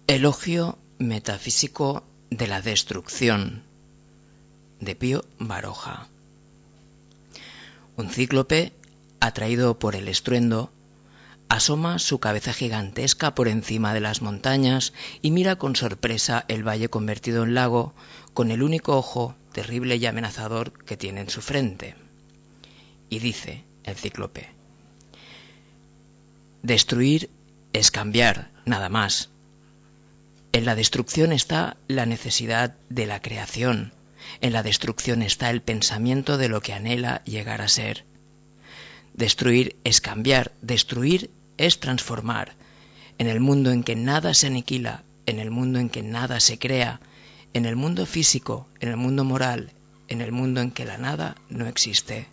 Elogio metafísico de la destrucción, de Pío Baroja. Un cíclope, atraído por el estruendo, asoma su cabeza gigantesca por encima de las montañas y mira con sorpresa el valle convertido en lago con el único ojo terrible y amenazador que tiene en su frente. Y dice el cíclope: destruir es cambiar, nada más. En la destrucción está la necesidad de la creación. En la destrucción está el pensamiento de lo que anhela llegar a ser. Destruir es cambiar, destruir es transformar. En el mundo en que nada se aniquila, en el mundo en que nada se crea, en el mundo físico, en el mundo moral, en el mundo en que la nada no existe.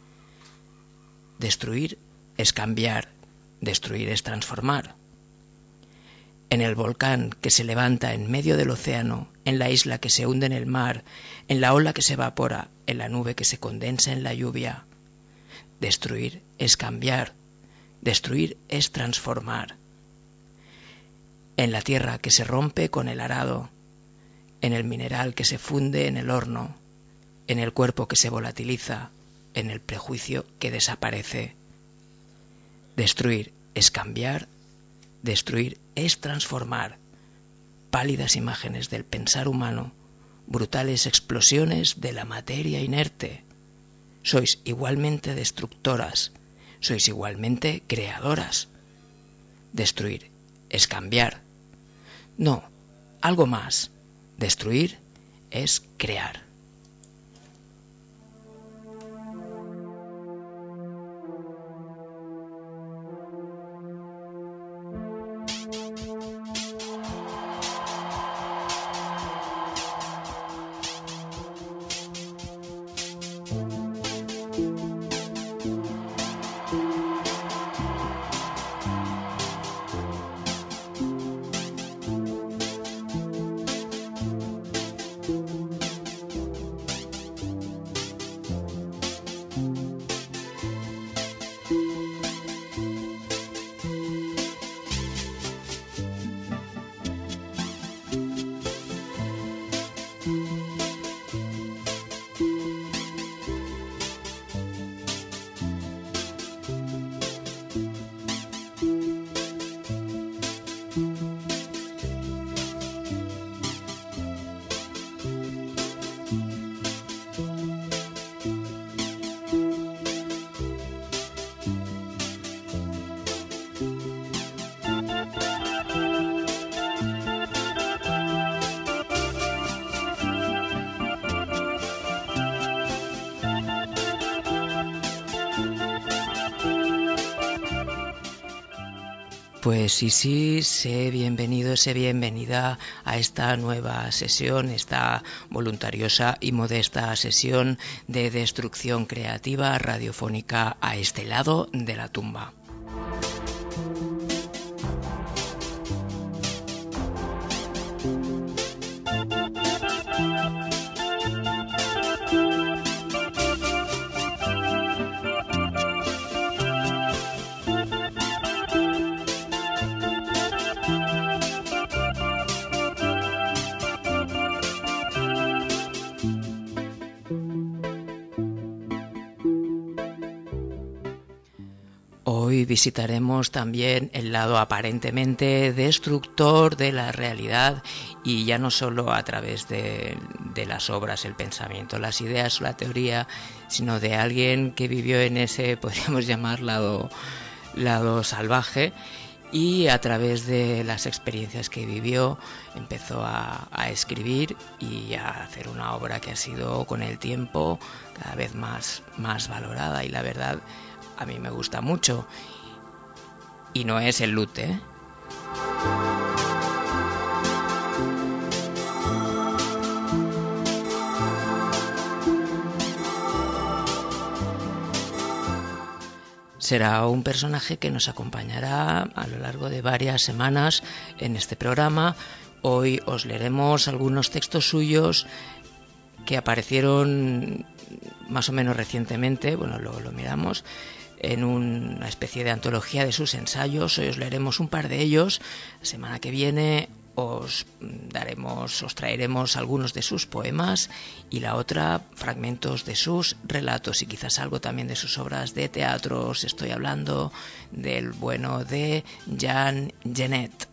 Destruir es cambiar, destruir es transformar. En el volcán que se levanta en medio del océano, en la isla que se hunde en el mar, en la ola que se evapora, en la nube que se condensa en la lluvia. Destruir es cambiar, destruir es transformar. En la tierra que se rompe con el arado, en el mineral que se funde en el horno, en el cuerpo que se volatiliza, en el prejuicio que desaparece. Destruir es cambiar, destruir es transformar. Pálidas imágenes del pensar humano, brutales explosiones de la materia inerte. Sois igualmente destructoras, sois igualmente creadoras. Destruir es cambiar. No, algo más. Destruir es crear. Pues sí, sé bienvenido, sé bienvenida a esta nueva sesión, esta voluntariosa y modesta sesión de destrucción creativa radiofónica a este lado de la tumba. Hoy visitaremos también el lado aparentemente destructor de la realidad, y ya no solo a través de las obras, el pensamiento, las ideas o la teoría, sino de alguien que vivió en ese, podríamos llamar, lado salvaje, y a través de las experiencias que vivió empezó a escribir y a hacer una obra que ha sido con el tiempo cada vez más valorada, y la verdad a mí me gusta mucho, y no es el Lut, ¿eh? Será un personaje que nos acompañará a lo largo de varias semanas en este programa. Hoy os leeremos algunos textos suyos que aparecieron más o menos recientemente, bueno, lo miramos, en una especie de antología de sus ensayos. Hoy os leeremos un par de ellos. La semana que viene os traeremos algunos de sus poemas y la otra fragmentos de sus relatos y quizás algo también de sus obras de teatro. Os estoy hablando del bueno de Jean Genet.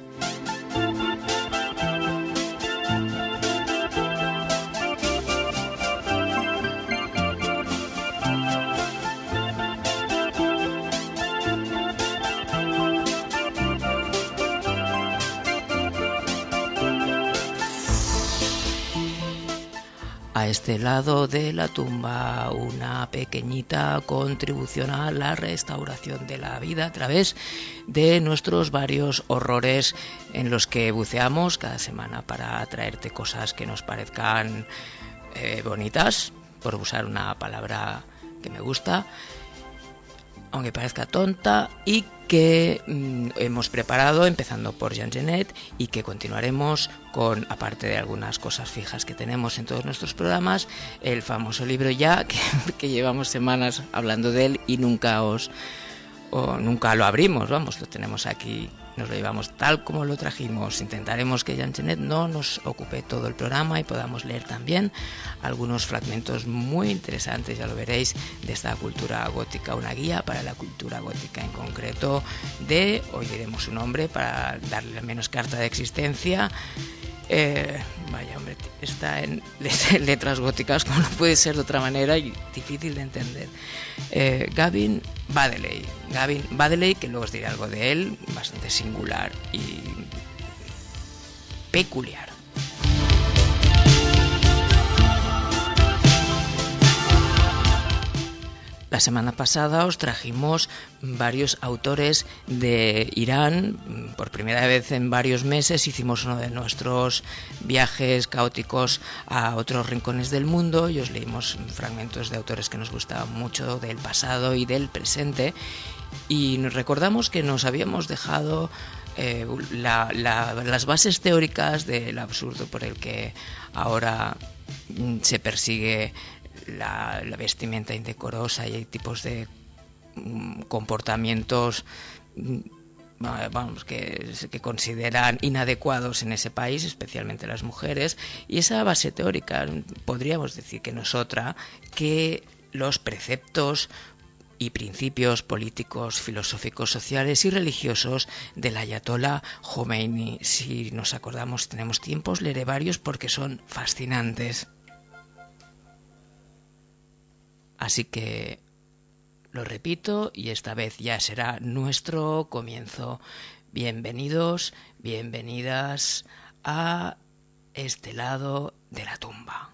A este lado de la tumba, una pequeñita contribución a la restauración de la vida a través de nuestros varios horrores en los que buceamos cada semana para traerte cosas que nos parezcan bonitas, por usar una palabra que me gusta, aunque parezca tonta, y que hemos preparado empezando por Jean Genet y que continuaremos con, aparte de algunas cosas fijas que tenemos en todos nuestros programas, el famoso libro Ya, que llevamos semanas hablando de él y nunca lo abrimos, vamos, lo tenemos aquí, nos lo llevamos tal como lo trajimos. Intentaremos que Jean Genet no nos ocupe todo el programa y podamos leer también algunos fragmentos muy interesantes, ya lo veréis, de esta cultura gótica, una guía para la cultura gótica en concreto hoy diremos su nombre para darle al menos carta de existencia. Vaya hombre, está en letras góticas, como no puede ser de otra manera, y difícil de entender. Gavin Baddeley, que luego os diré algo de él, bastante singular y peculiar. La semana pasada os trajimos varios autores de Irán. Por primera vez en varios meses hicimos uno de nuestros viajes caóticos a otros rincones del mundo y os leímos fragmentos de autores que nos gustaban mucho del pasado y del presente. Y nos recordamos que nos habíamos dejado las bases teóricas del absurdo por el que ahora se persigue la vestimenta indecorosa y hay tipos de comportamientos que consideran inadecuados en ese país, especialmente las mujeres, y esa base teórica podríamos decir que no es otra que los preceptos y principios políticos, filosóficos, sociales y religiosos del Ayatollah Khomeini. Si nos acordamos, tenemos tiempos, leeré varios porque son fascinantes. Así que lo repito y esta vez ya será nuestro comienzo. Bienvenidos, bienvenidas a este lado de la tumba.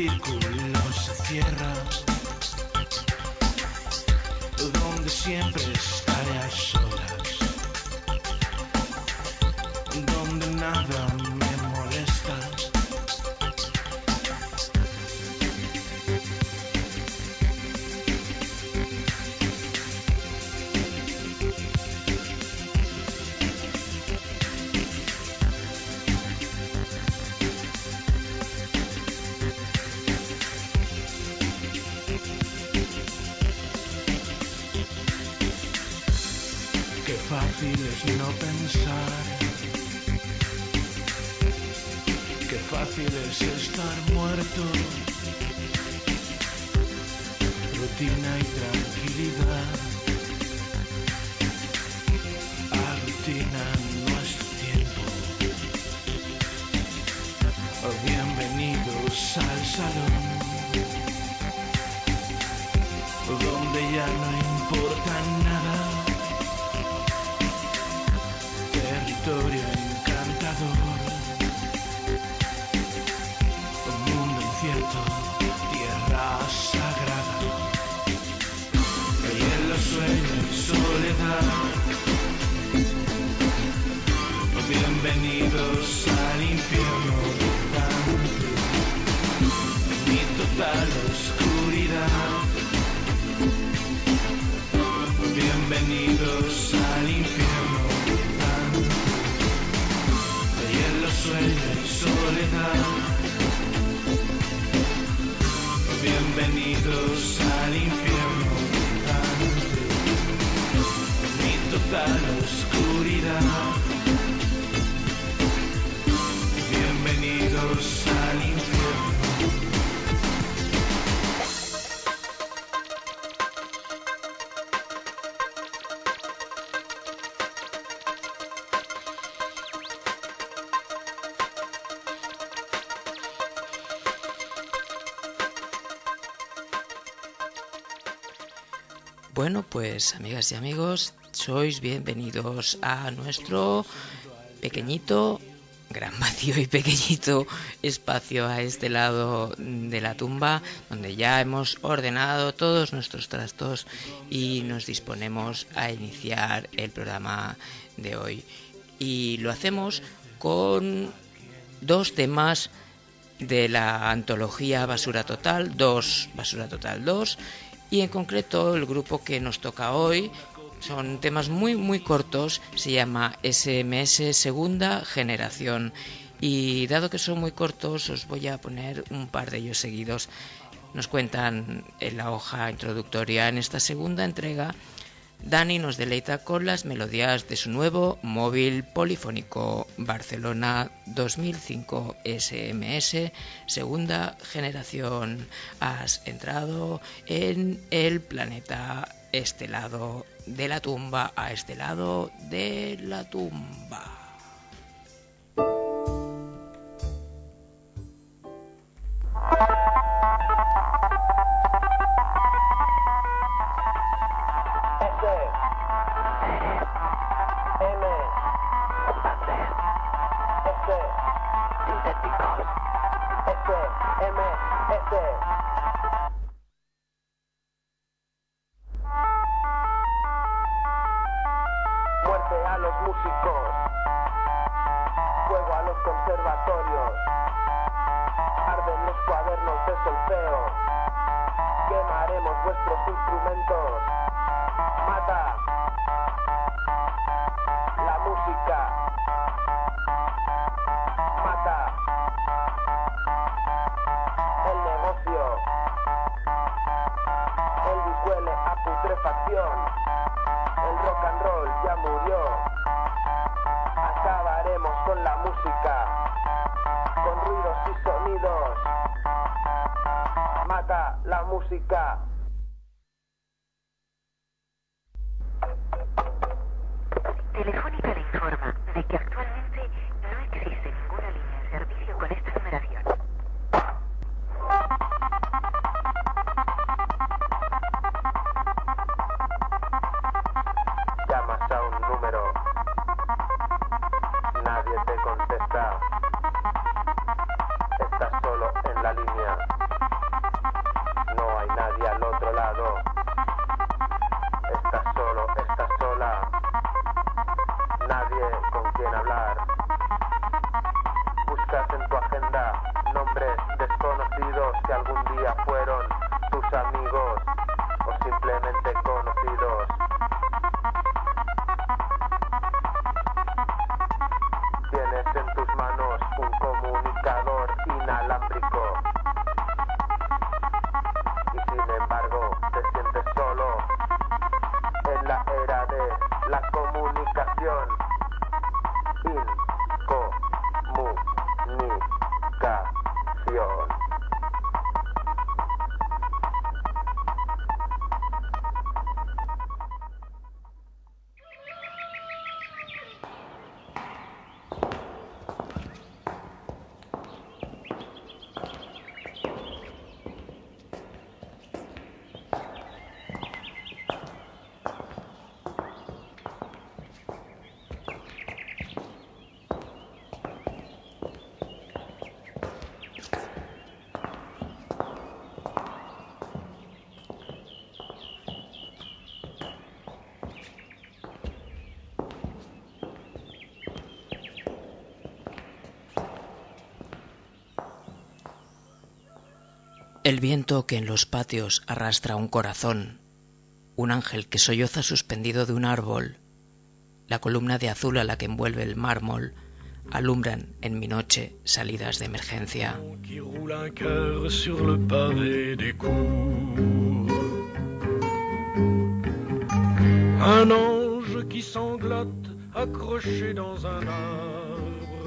círculo se cierra, donde siempre estaré a solas, donde nada me molesta. Qué fácil es no pensar, qué fácil es estar muerto. Rutina y tranquilidad aglutinan nuestro tiempo. Bienvenidos al salón, donde ya no importa nada. Territorio encantador, un mundo incierto, tierra sagrada. Y en los sueños soledad. Bienvenidos al infierno total, mi total oscuridad. Bienvenidos al infierno total, y en los sueños soledad. Bienvenidos al infierno total, mi total oscuridad. Bienvenidos al infierno. Bueno, pues amigas y amigos, sois bienvenidos a nuestro pequeñito, gran vacío y pequeñito espacio a este lado de la tumba, donde ya hemos ordenado todos nuestros trastos y nos disponemos a iniciar el programa de hoy. Y lo hacemos con dos temas de la antología Basura Total 2, Basura Total 2, y en concreto el grupo que nos toca hoy son temas muy cortos, se llama SMS Segunda Generación, y dado que son muy cortos os voy a poner un par de ellos seguidos. Nos cuentan en la hoja introductoria: en esta segunda entrega Dani nos deleita con las melodías de su nuevo móvil polifónico Barcelona 2005 SMS Segunda Generación. Has entrado en el planeta este lado de la tumba, a este lado de la tumba. Muerte a los músicos, fuego a los conservatorios, arden los cuadernos de solfeo, quemaremos vuestros instrumentos, mata la música, mata el negocio, Elvis huele a putrefacción. El rock and roll ya murió. Acabaremos con la música, con ruidos y sonidos. Mata la música. Telefónica le informa de que actualmente no existe ninguna línea de servicio con esta numeración. Llamas a un número, nadie te contesta, estás solo en la línea. El viento que en los patios arrastra un corazón, un ángel que solloza suspendido de un árbol, la columna de azul a la que envuelve el mármol, alumbran en mi noche salidas de emergencia. Qui roule un cœur sur le pavé des cours. Un ange qui sanglote accroché dans un arbre.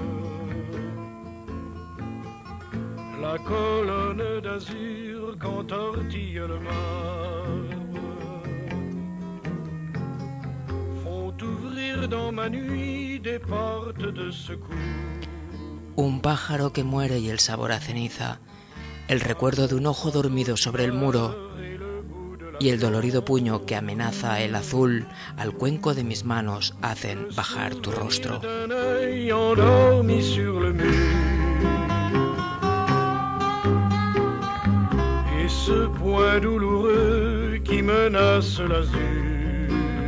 La colonne d'azur qu'entortille le marbre font ouvrir dans ma nuit des portes de secours. Un pájaro que muere y el sabor a ceniza, el recuerdo de un ojo dormido sobre el muro y el dolorido puño que amenaza el azul al cuenco de mis manos hacen bajar tu rostro. D'un œil endormi sur le mur. Et ce point douloureux qui menace l'azur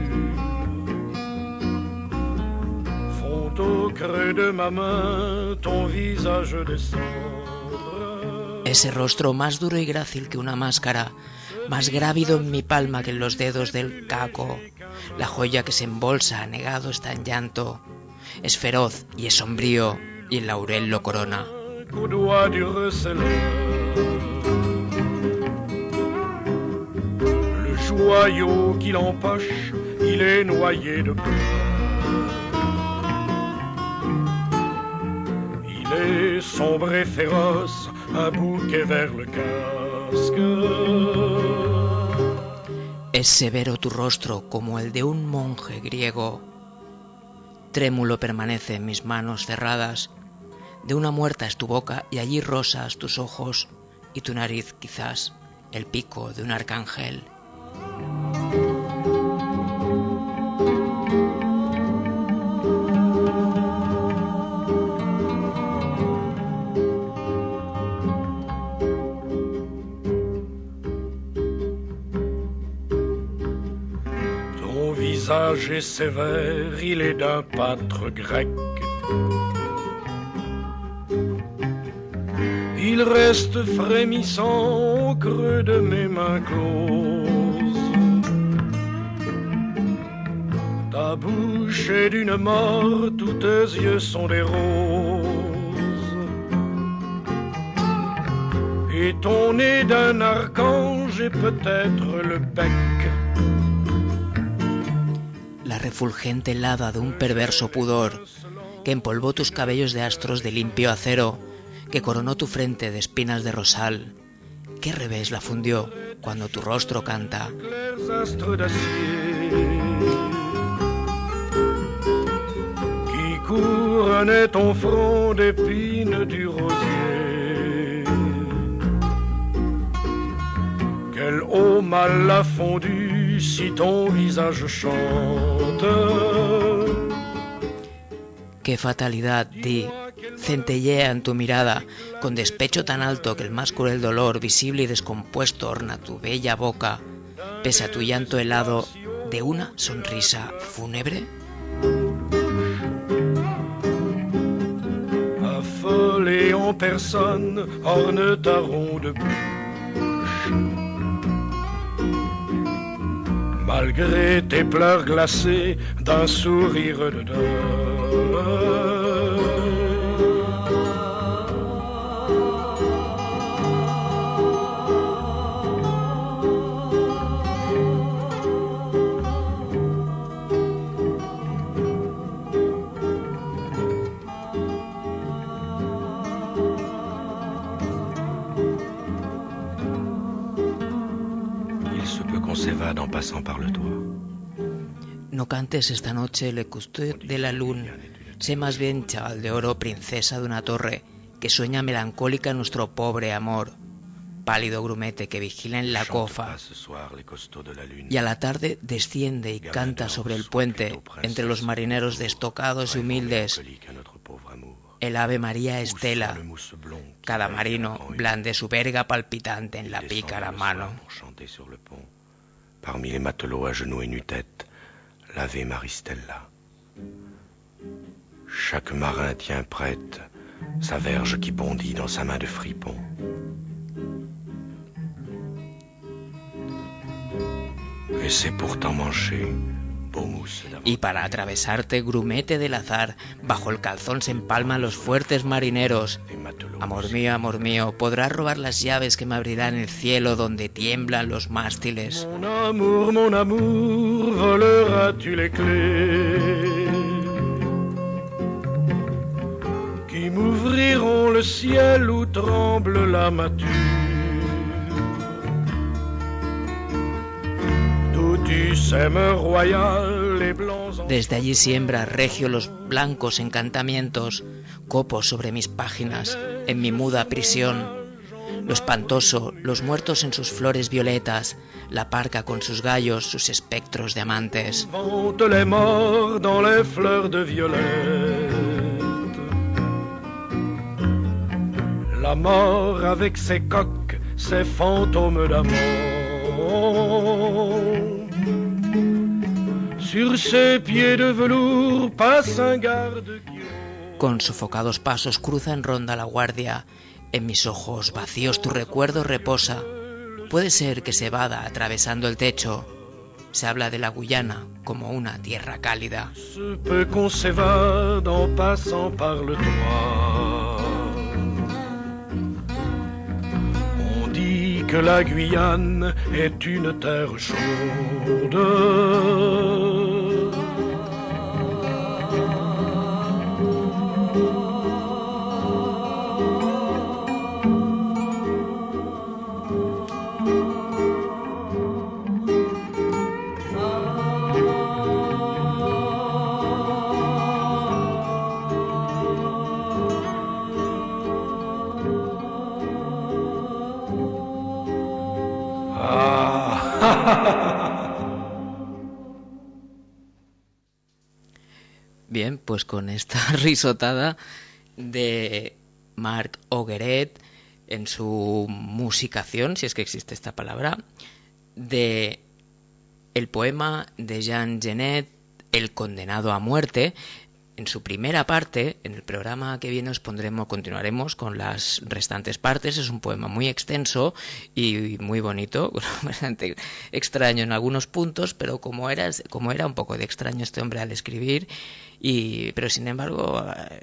font au creux de ma main ton visage de cendre. Ese rostro más duro y grácil que una máscara, más grávido en mi palma que en los dedos del caco, la joya que se embolsa anegado está en llanto, es feroz y es sombrío y el laurel lo corona. Qu'au doigt du receleur, le joyau qu'il empoche, il est noyé de pleurs. Il est sombre et féroce, un bouquet vers le casque. Es severo tu rostro como el de un monje griego. Trémulo permanece en mis manos cerradas. De una muerta es tu boca y allí rosas tus ojos y tu nariz quizás el pico de un arcángel. Ton visage est sévère, il est d'un pâtre grec. Il reste frémissant au creux de mes mains closes. Ta bouche est d'une mort, tous tes yeux sont des roses. Et ton nez d'un archange et peut-être le bec. La refulgente helada de un perverso pudor que empolvó tus cabellos de astros de limpio acero, que coronó tu frente de espinas de rosal. ¿Qué revés la fundió cuando tu rostro canta? Clairs astres d'acier qui couronnaient ton front d'épines du rosier. Quelle eau mal l'a fondu si ton visage chante. ¡Qué fatalidad, di! Centellea en tu mirada, con despecho tan alto que el más cruel dolor, visible y descompuesto, orna tu bella boca, pese a tu llanto helado de una sonrisa fúnebre. Affolé en personne, orne ta ronde bouche. Malgré tes pleurs glacés d'un sourire de deuil. En passant par le toit. No cantes esta noche le custode de la luna, sé más bien chaval de oro, princesa de una torre, que sueña melancólica nuestro pobre amor, pálido grumete que vigila en la cofa, y a la tarde desciende y canta sobre el puente, entre los marineros destocados y humildes, el Ave María Estela. Cada marino blande su verga palpitante en la pícara mano. Parmi les matelots à genoux et nu-tête, l'Ave Maristella. Chaque marin tient prête sa verge qui bondit dans sa main de fripon. Et c'est pourtant manché, beau mousse d'avant. Y para atravesarte, grumete del azar, bajo el calzón se empalman los fuertes marineros. Et matelot. Amor mío, podrás robar las llaves que me abrirán el cielo donde tiemblan los mástiles. Mon amour, voleras-tu les clés qui m'ouvriront le ciel où tremble la mâture, d'où tu sèmes royal les blancs en... Desde allí siembra regio los blancos encantamientos, copos sobre mis páginas, en mi muda prisión. Lo espantoso, los muertos en sus flores violetas, la parca con sus gallos, sus espectros de amantes. Vente les morts dans les fleurs de violette. La mort avec ses coques, ses fantômes d'amour. Sur ses pieds de velours passe un garde qui... Con sofocados pasos cruza en ronda la guardia. En mis ojos vacíos tu recuerdo reposa. Puede ser que se vada atravesando el techo. Se habla de la Guyana como una tierra cálida. Se peut qu'on s'évade en passant par le toit. On dit que la Guyane est une terre chaude. Bien, pues con esta risotada de Marc Augueret en su musicación, si es que existe esta palabra, de el poema de Jean Genet, El condenado a muerte. En su primera parte, en el programa que viene continuaremos con las restantes partes. Es un poema muy extenso y muy bonito, bastante extraño en algunos puntos, pero como era un poco de extraño este hombre al escribir, pero sin embargo,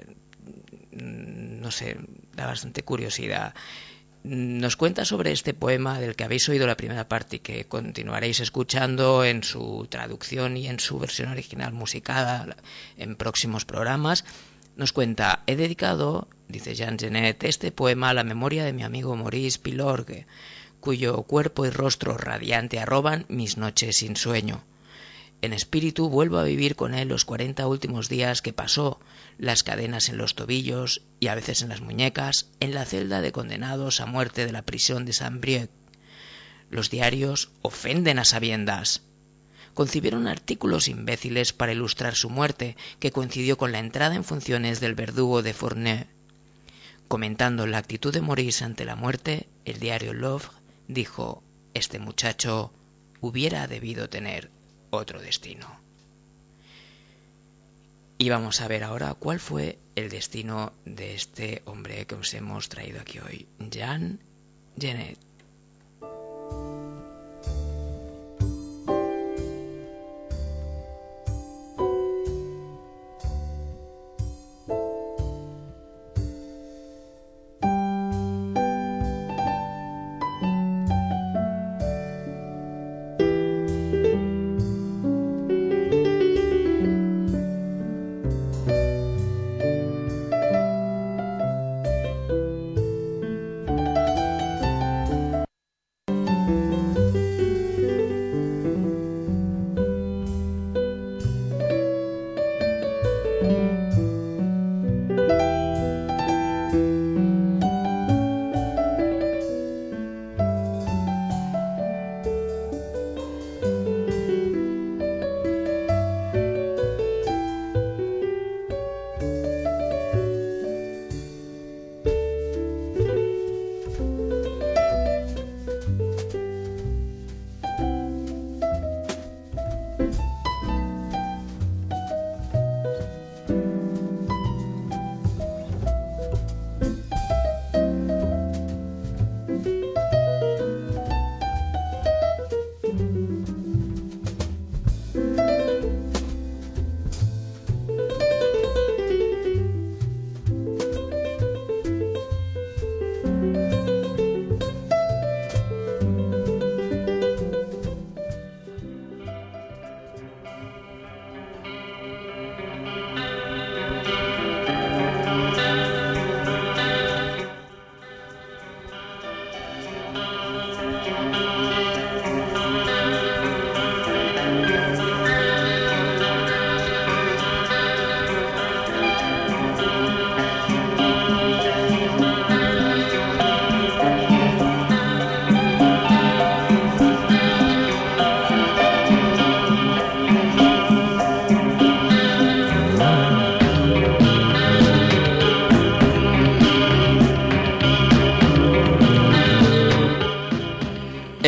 no sé, da bastante curiosidad. Nos cuenta sobre este poema del que habéis oído la primera parte y que continuaréis escuchando en su traducción y en su versión original musicada en próximos programas. Nos cuenta: he dedicado, dice Jean Genet, este poema a la memoria de mi amigo Maurice Pilorgue, cuyo cuerpo y rostro radiante arroban mis noches sin sueño. En espíritu vuelvo a vivir con él los 40 últimos días que pasó, las cadenas en los tobillos y a veces en las muñecas, en la celda de condenados a muerte de la prisión de Saint-Brieuc. Los diarios ofenden a sabiendas. Concibieron artículos imbéciles para ilustrar su muerte, que coincidió con la entrada en funciones del verdugo de Fourneau. Comentando la actitud de Maurice ante la muerte, el diario L'Oeuvre dijo: este muchacho hubiera debido tener otro destino. Y vamos a ver ahora cuál fue el destino de este hombre que os hemos traído aquí hoy, Jean Genet.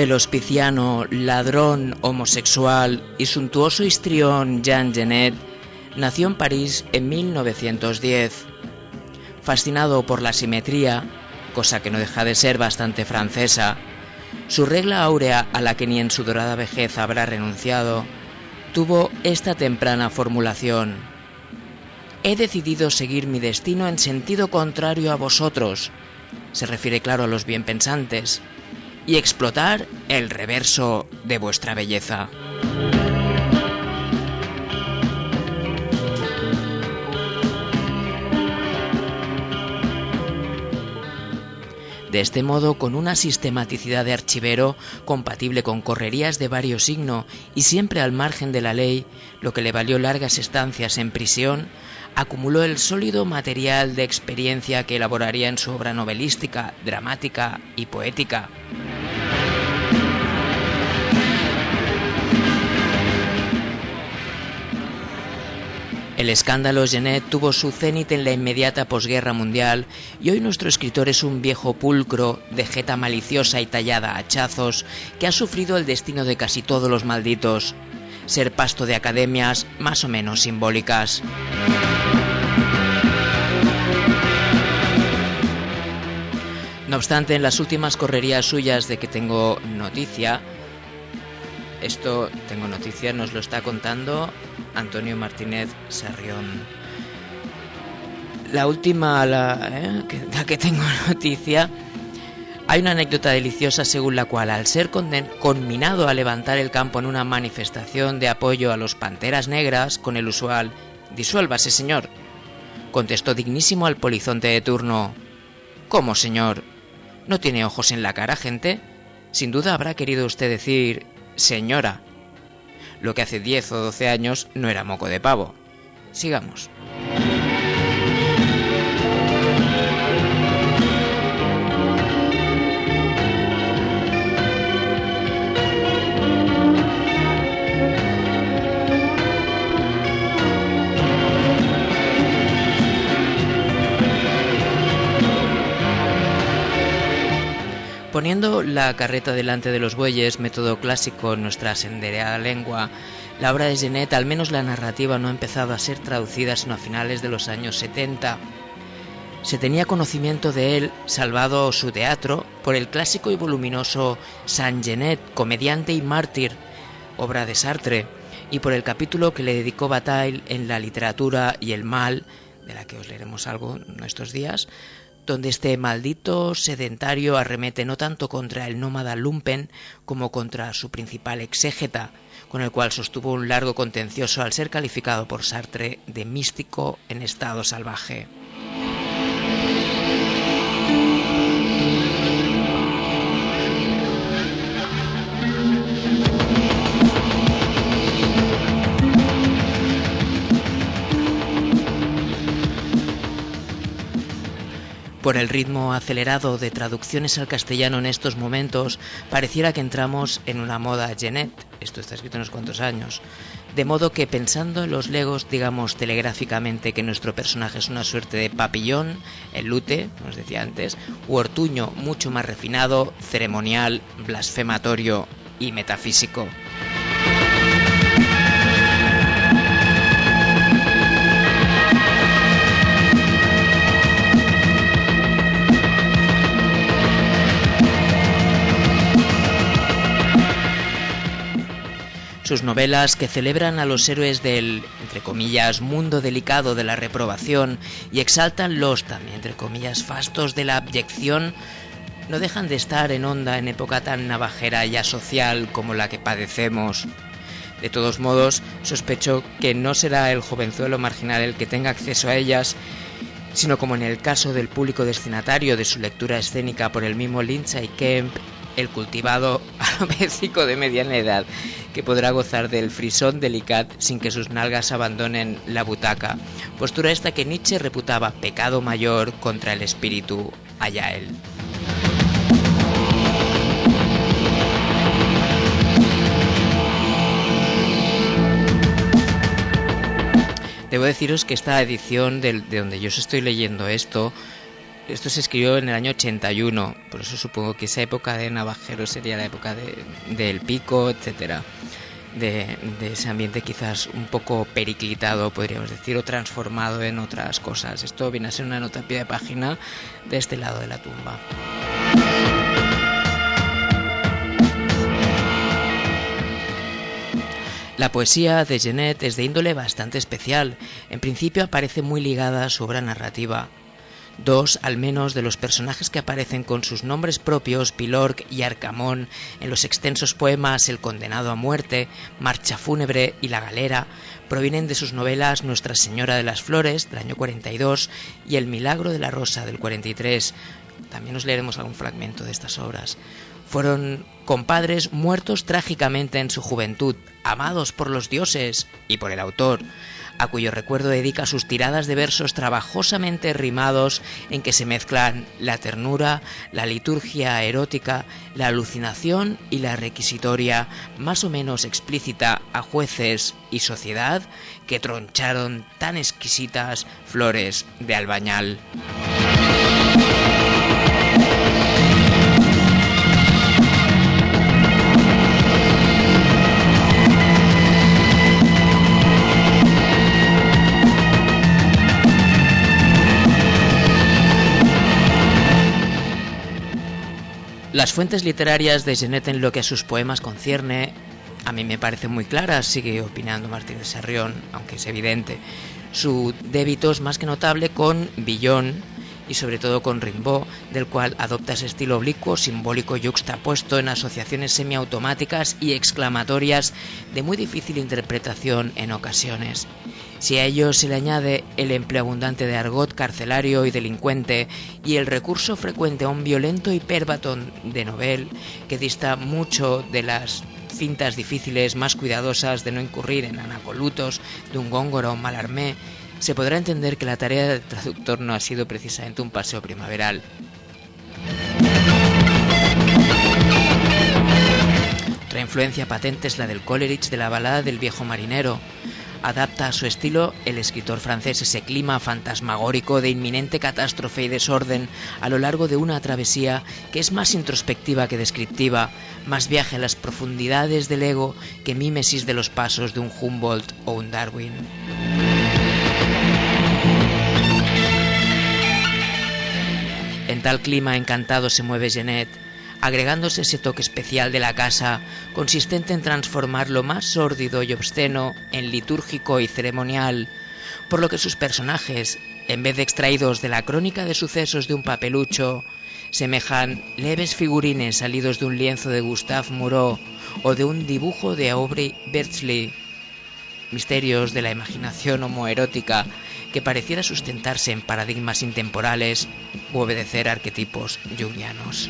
El hospiciano, ladrón, homosexual y suntuoso histrión Jean Genet nació en París en 1910. Fascinado por la simetría, cosa que no deja de ser bastante francesa, su regla áurea a la que ni en su dorada vejez habrá renunciado, tuvo esta temprana formulación: he decidido seguir mi destino en sentido contrario a vosotros, se refiere claro a los bienpensantes, y explotar el reverso de vuestra belleza. De este modo, con una sistematicidad de archivero compatible con correrías de varios signo y siempre al margen de la ley, lo que le valió largas estancias en prisión, acumuló el sólido material de experiencia que elaboraría en su obra novelística, dramática y poética. El escándalo Genet tuvo su cenit en la inmediata posguerra mundial y hoy nuestro escritor es un viejo pulcro de jeta maliciosa y tallada a hachazos que ha sufrido el destino de casi todos los malditos: ser pasto de academias más o menos simbólicas. No obstante, en las últimas correrías suyas de que tengo noticia, nos lo está contando Antonio Martínez Sarrión. La última, la que tengo noticia, hay una anécdota deliciosa según la cual, al ser conminado a levantar el campo en una manifestación de apoyo a los Panteras Negras, con el usual «Disuélvase, señor», contestó dignísimo al polizonte de turno: «¿Cómo, señor? ¿No tiene ojos en la cara, gente? Sin duda habrá querido usted decir señora», lo que hace 10 o 12 años no era moco de pavo. Sigamos. Poniendo la carreta delante de los bueyes, método clásico en nuestra sendereada lengua, la obra de Genet, al menos la narrativa, no ha empezado a ser traducida sino a finales de los años 70. Se tenía conocimiento de él, salvado su teatro, por el clásico y voluminoso Saint Genet, comediante y mártir, obra de Sartre, y por el capítulo que le dedicó Bataille en La literatura y el mal, de la que os leeremos algo en estos días, donde este maldito sedentario arremete no tanto contra el nómada lumpen como contra su principal exégeta, con el cual sostuvo un largo contencioso al ser calificado por Sartre de místico en estado salvaje. Por el ritmo acelerado de traducciones al castellano en estos momentos, pareciera que entramos en una moda Genet. Esto está escrito en unos cuantos años. De modo que, pensando en los legos, digamos telegráficamente que nuestro personaje es una suerte de papillón, el lute, como os decía antes, u ortuño mucho más refinado, ceremonial, blasfematorio y metafísico. Sus novelas, que celebran a los héroes del, entre comillas, mundo delicado de la reprobación y exaltan los, también entre comillas, fastos de la abyección, no dejan de estar en onda en época tan navajera y asocial como la que padecemos. De todos modos, sospecho que no será el jovenzuelo marginal el que tenga acceso a ellas, sino como en el caso del público destinatario de su lectura escénica por el mismo Lindsay Kemp, el cultivado alopécico de mediana edad, que podrá gozar del frisón delicat sin que sus nalgas abandonen la butaca, postura esta que Nietzsche reputaba pecado mayor contra el espíritu, allá él. Debo deciros que esta edición de donde yo os estoy leyendo esto Esto se escribió en el año 81, por eso supongo que esa época de Navajero sería la época del Pico, etcétera, de ese ambiente quizás un poco periclitado, podríamos decir, o transformado en otras cosas. Esto viene a ser una nota a pie de página de este lado de la tumba. La poesía de Genet es de índole bastante especial. En principio aparece muy ligada a su obra narrativa. Dos, al menos, de los personajes que aparecen con sus nombres propios, Pilorc y Arcamón, en los extensos poemas El condenado a muerte, Marcha fúnebre y La galera, provienen de sus novelas Nuestra Señora de las Flores, del año 42, y El milagro de la rosa, del 43. También os leeremos algún fragmento de estas obras. Fueron compadres muertos trágicamente en su juventud, amados por los dioses y por el autor, a cuyo recuerdo dedica sus tiradas de versos trabajosamente rimados en que se mezclan la ternura, la liturgia erótica, la alucinación y la requisitoria más o menos explícita a jueces y sociedad que troncharon tan exquisitas flores de albañal. Las fuentes literarias de Genet en lo que a sus poemas concierne, a mí me parecen muy claras, sigue opinando Martín de Sarrión, aunque es evidente. Su débito es más que notable con Villon y sobre todo con Rimbaud, del cual adopta ese estilo oblicuo, simbólico yuxtapuesto en asociaciones semiautomáticas y exclamatorias de muy difícil interpretación en ocasiones. Si a ello se le añade el empleo abundante de argot carcelario y delincuente y el recurso frecuente a un violento hipérbaton de novel que dista mucho de las fintas difíciles más cuidadosas de no incurrir en anacolutos de un Góngora o Mallarmé, se podrá entender que la tarea del traductor no ha sido precisamente un paseo primaveral. Otra influencia patente es la del Coleridge de la balada del viejo marinero. Adapta a su estilo el escritor francés ese clima fantasmagórico de inminente catástrofe y desorden a lo largo de una travesía que es más introspectiva que descriptiva, más viaje a las profundidades del ego que mímesis de los pasos de un Humboldt o un Darwin. En tal clima encantado se mueve Genet, agregándose ese toque especial de la casa, consistente en transformar lo más sórdido y obsceno en litúrgico y ceremonial, por lo que sus personajes, en vez de extraídos de la crónica de sucesos de un papelucho, semejan leves figurines salidos de un lienzo de Gustave Moreau o de un dibujo de Aubrey Beardsley, misterios de la imaginación homoerótica que pareciera sustentarse en paradigmas intemporales u obedecer a arquetipos jungianos.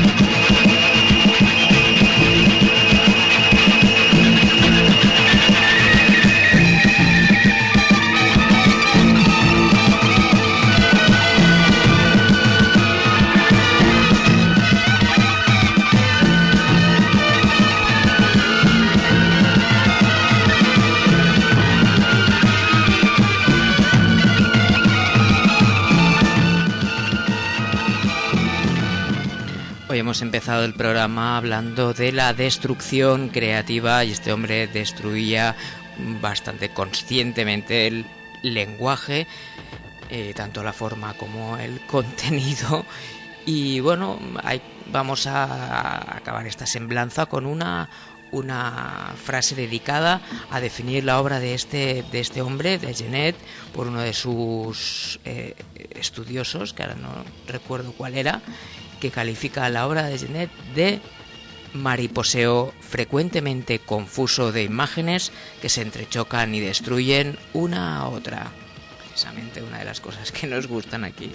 Hoy hemos empezado el programa hablando de la destrucción creativa y este hombre destruía bastante conscientemente el lenguaje, tanto la forma como el contenido. Y bueno, vamos a acabar esta semblanza con una frase dedicada a definir la obra de este hombre, de Genet, por uno de sus estudiosos, que ahora no recuerdo cuál era, que califica la obra de Genet de mariposeo frecuentemente confuso de imágenes que se entrechocan y destruyen una a otra. Precisamente una de las cosas que nos gustan aquí.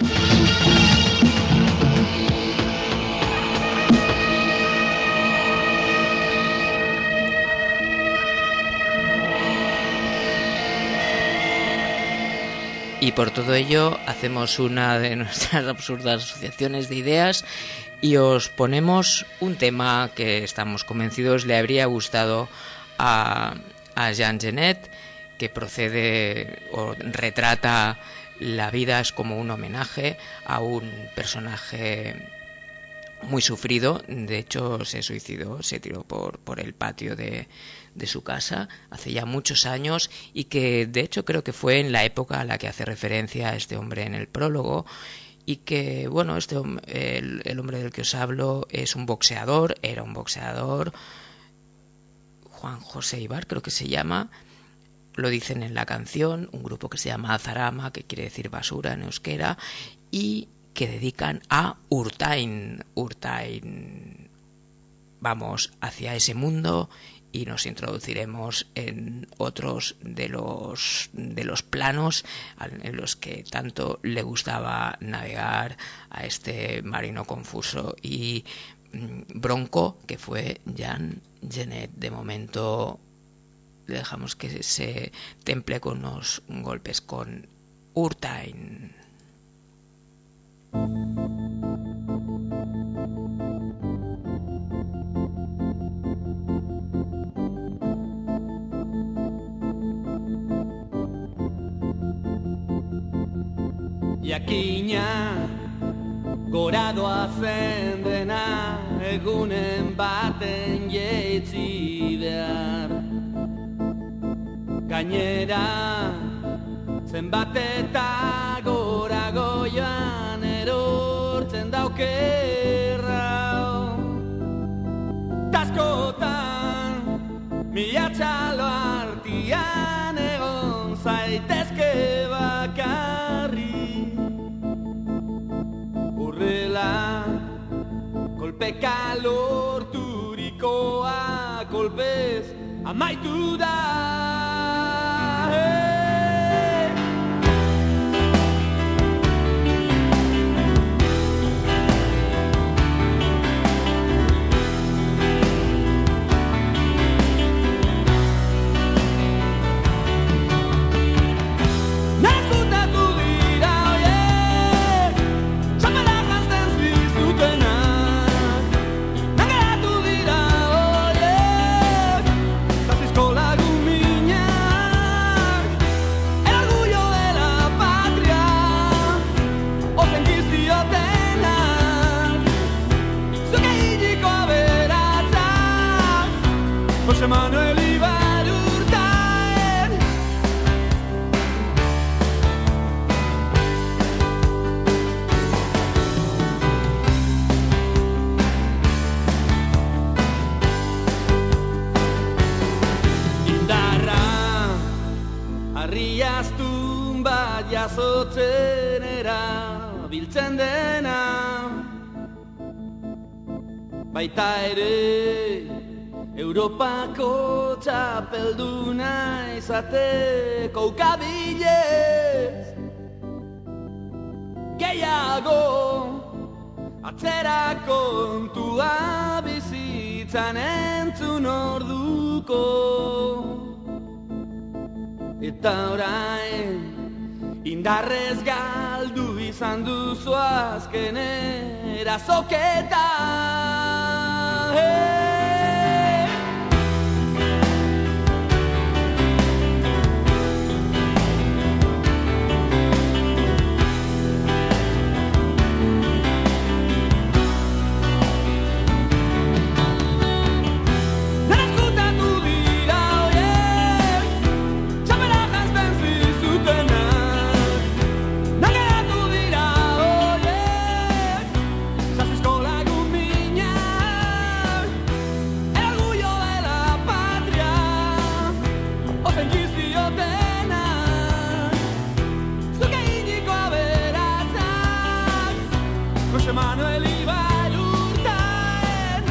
Y por todo ello hacemos una de nuestras absurdas asociaciones de ideas y os ponemos un tema que estamos convencidos le habría gustado a Jean Genet, que procede o retrata la vida es como un homenaje a un personaje muy sufrido. De hecho, se suicidó, se tiró por el patio de su casa hace ya muchos años, y que de hecho creo que fue en la época a la que hace referencia a este hombre en el prólogo. Y que, bueno, el hombre del que os hablo es un boxeador, era un boxeador, Juan José Ibar creo que se llama, lo dicen en la canción, un grupo que se llama Azarama, que quiere decir basura en euskera, y que dedican a Urtain. Vamos hacia ese mundo y nos introduciremos en otros de los planos en los que tanto le gustaba navegar a este marino confuso y bronco que fue Jean Genet. De momento le dejamos que se temple con unos golpes con Urtain. Jakina gora doazen dena egunen baten jeitzi behar. Gainera zenbat eta gora goian erortzen daukerra. Taskotan mila txalo artian egon zaitezke bakarri. Urrela kolpeka lorturikoa kolpez amaitu da. Manuel Ibar Urtain. Indarra harriaztun bat jasotzen erabiltzen dena, baita ere Europako txapelduna izateko ukabilez. Gehiago atzera kontua bizitzan entzun orduko. Eta orain indarrez galdu izan duzu azken erazoketa. Manuel Ibar Urtain.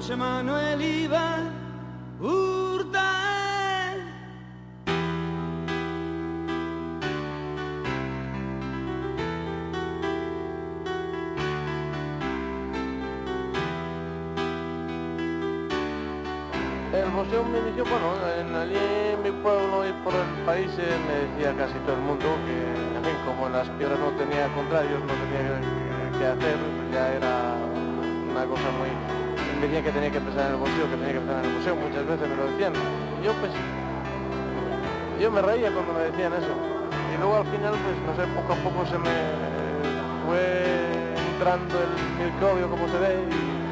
José Manuel iba Hurtaen. El boxeo me inició, bueno, allí en mi pueblo y por el país me decía casi todo el mundo que, en fin, como en las piedras no tenía contrarios, no tenía que hacer, ya era una cosa muy... Me decían que tenía que empezar en el boxeo, que tenía que empezar en el boxeo, muchas veces me lo decían. Yo me reía cuando me decían eso. Y luego al final, pues, no sé, poco a poco se me fue entrando el microbio, como se ve, y...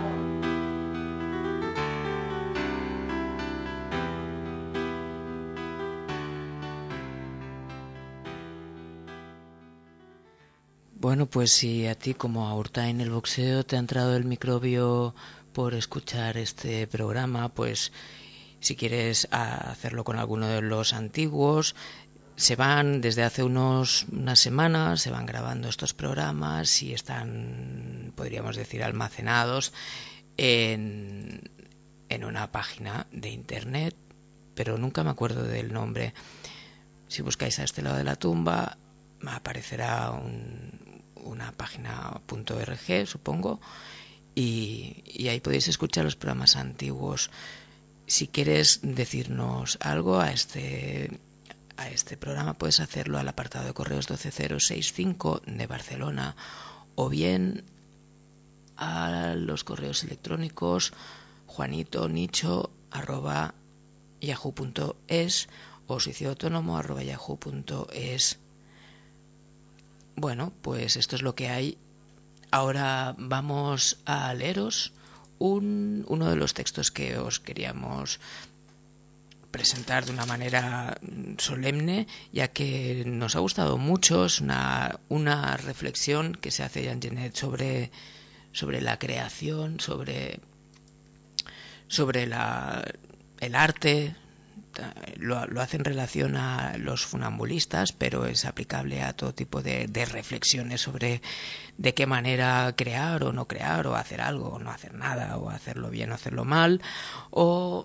Bueno, pues si a ti como a Hurtaen el boxeo te ha entrado el microbio por escuchar este programa, pues si quieres hacerlo con alguno de los antiguos, se van desde hace unas semanas, se van grabando estos programas y están, podríamos decir, almacenados en una página de internet, pero nunca me acuerdo del nombre. Si buscáis a este lado de la tumba, me aparecerá una página .org, supongo, y ahí podéis escuchar los programas antiguos. Si quieres decirnos algo a este programa, puedes hacerlo al apartado de correos 12065 de Barcelona, o bien a los correos electrónicos juanitonicho@yahoo.es o suicidoautónomo@yahoo.es. Bueno, pues esto es lo que hay. Ahora vamos a leeros uno de los textos que os queríamos presentar de una manera solemne, ya que nos ha gustado mucho. Es una reflexión que se hace Jean Genet sobre la creación, sobre el arte. Lo hace en relación a los funambulistas, pero es aplicable a todo tipo de reflexiones sobre de qué manera crear o no crear, o hacer algo o no hacer nada, o hacerlo bien o hacerlo mal, o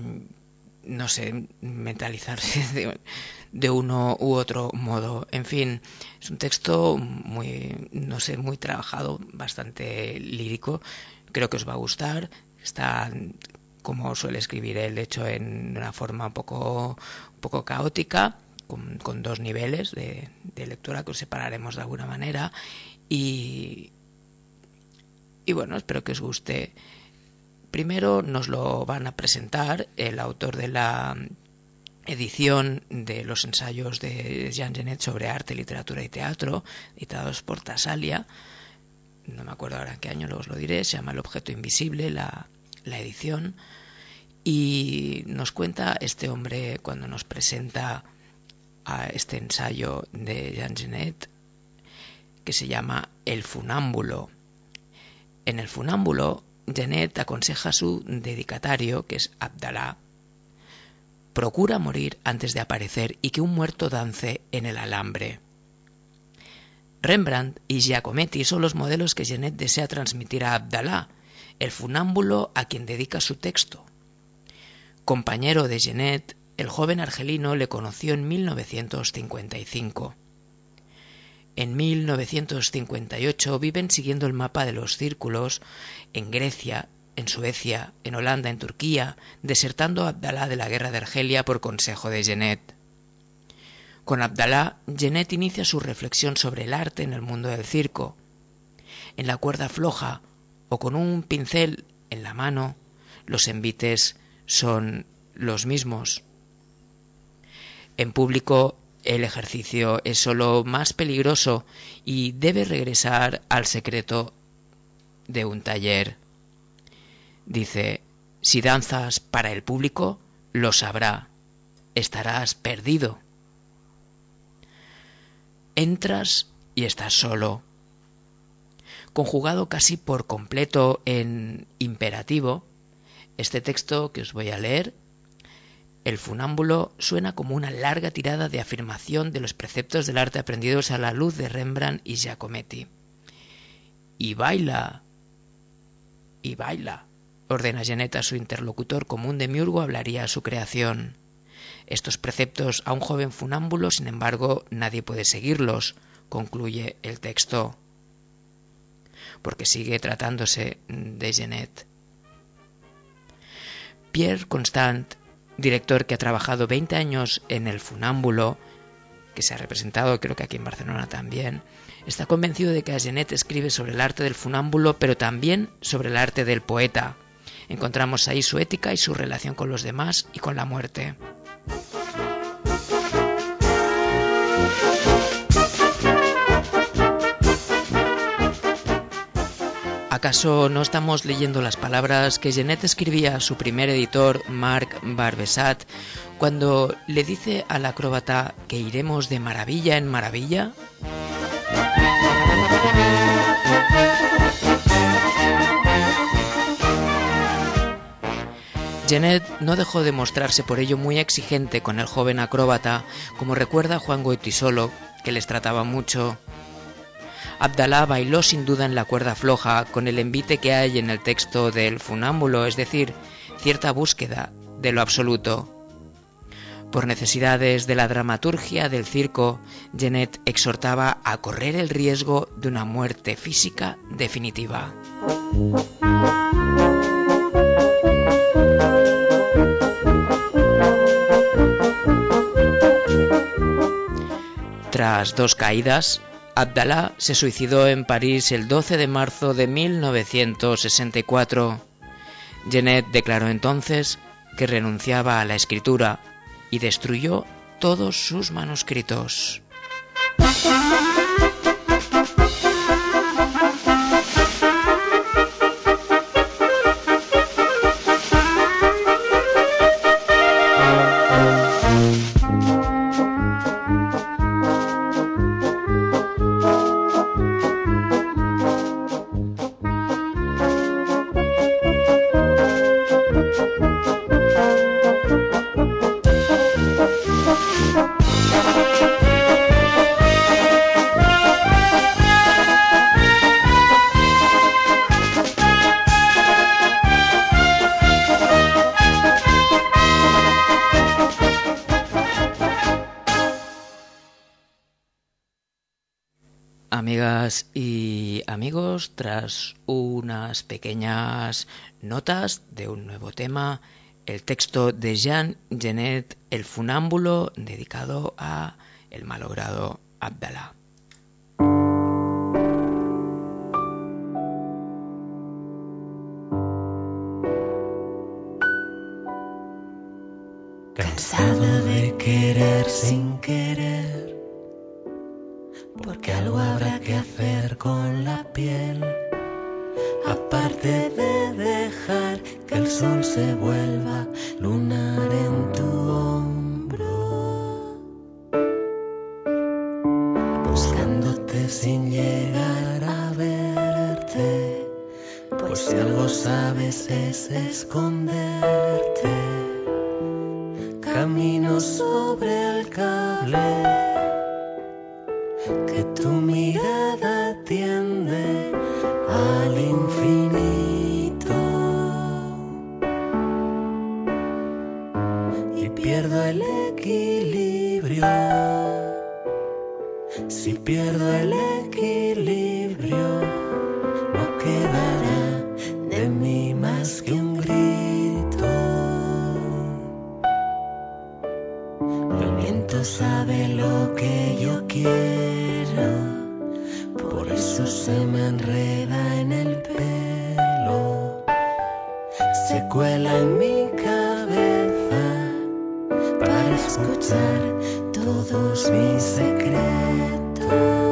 no sé, mentalizarse de uno u otro modo. En fin, es un texto muy, no sé, muy trabajado, bastante lírico. Creo que os va a gustar. Está, como suele escribir él, hecho en una forma un poco caótica, con dos niveles de lectura que os separaremos de alguna manera, y bueno, espero que os guste. Primero nos lo van a presentar el autor de la edición de los ensayos de Jean Genet sobre arte, literatura y teatro, editados por Tasalia. No me acuerdo ahora en qué año, luego os lo diré. Se llama El objeto invisible, la edición. Y nos cuenta este hombre, cuando nos presenta a este ensayo de Jean Genet, que se llama El funámbulo. En El funámbulo, Genet aconseja a su dedicatario, que es Abdalá: procura morir antes de aparecer y que un muerto dance en el alambre. Rembrandt y Giacometti son los modelos que Genet desea transmitir a Abdalá, el funámbulo a quien dedica su texto. Compañero de Genet, el joven argelino le conoció en 1955. En 1958 viven siguiendo el mapa de los círculos en Grecia, en Suecia, en Holanda, en Turquía, desertando a Abdalá de la guerra de Argelia por consejo de Genet. Con Abdalá, Genet inicia su reflexión sobre el arte en el mundo del circo. En la cuerda floja o con un pincel en la mano, los envites son los mismos. En público, el ejercicio es solo más peligroso y debe regresar al secreto de un taller. Dice: si danzas para el público, lo sabrá, estarás perdido. Entras y estás solo. Conjugado casi por completo en imperativo, este texto que os voy a leer, El funámbulo, suena como una larga tirada de afirmación de los preceptos del arte aprendidos a la luz de Rembrandt y Giacometti. Y baila, ordena Genet a su interlocutor como un demiurgo hablaría a su creación. Estos preceptos a un joven funámbulo, sin embargo, nadie puede seguirlos, concluye el texto, porque sigue tratándose de Genet. Pierre Constant, director que ha trabajado 20 años en el funámbulo, que se ha representado creo que aquí en Barcelona también, está convencido de que Genet escribe sobre el arte del funámbulo, pero también sobre el arte del poeta. Encontramos ahí su ética y su relación con los demás y con la muerte. ¿Acaso no estamos leyendo las palabras que Genet escribía a su primer editor, Marc Barbesat, cuando le dice al acróbata que iremos de maravilla en maravilla? Genet no dejó de mostrarse por ello muy exigente con el joven acróbata, como recuerda Juan Goytisolo, que les trataba mucho. Abdalá bailó sin duda en la cuerda floja, con el envite que hay en el texto del funámbulo, es decir, cierta búsqueda de lo absoluto. Por necesidades de la dramaturgia del circo, Genet exhortaba a correr el riesgo de una muerte física definitiva. Tras 2 caídas, Abdalá se suicidó en París el 12 de marzo de 1964. Genet declaró entonces que renunciaba a la escritura y destruyó todos sus manuscritos. Amigas y amigos, tras unas pequeñas notas de un nuevo tema, el texto de Jean Genet, El funámbulo, dedicado a el malogrado Abdalá. Cansado de querer sin querer, porque algo habrá que hacer con la piel, aparte de dejar que el sol se vuelva lunar en tu hombro, buscándote sin llegar a verte, pues si algo sabes es esconderte, camino sobre el cable que tu mirada tiende al infinito, y pierdo el equilibrio. Si pierdo el equilibrio, no quedará de mí más que un grito. El viento sabe lo que yo quiero, por eso se me enreda en el pelo, se cuela en mi cabeza para escuchar todos mis secretos.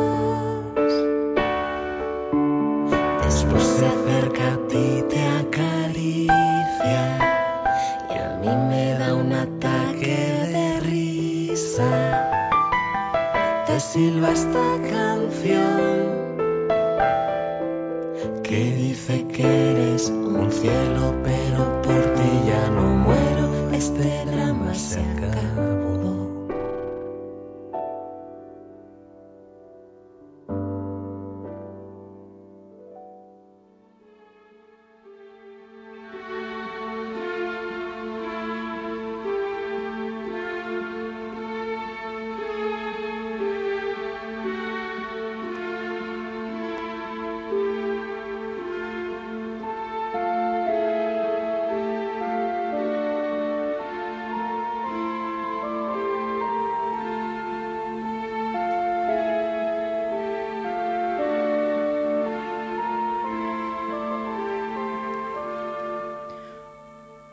Después se acerca a ti, te acaricia y a mí me da un ataque de risa. Te silba esta canción que dice que eres un cielo, pero por ti ya no muero. Este drama se acabó.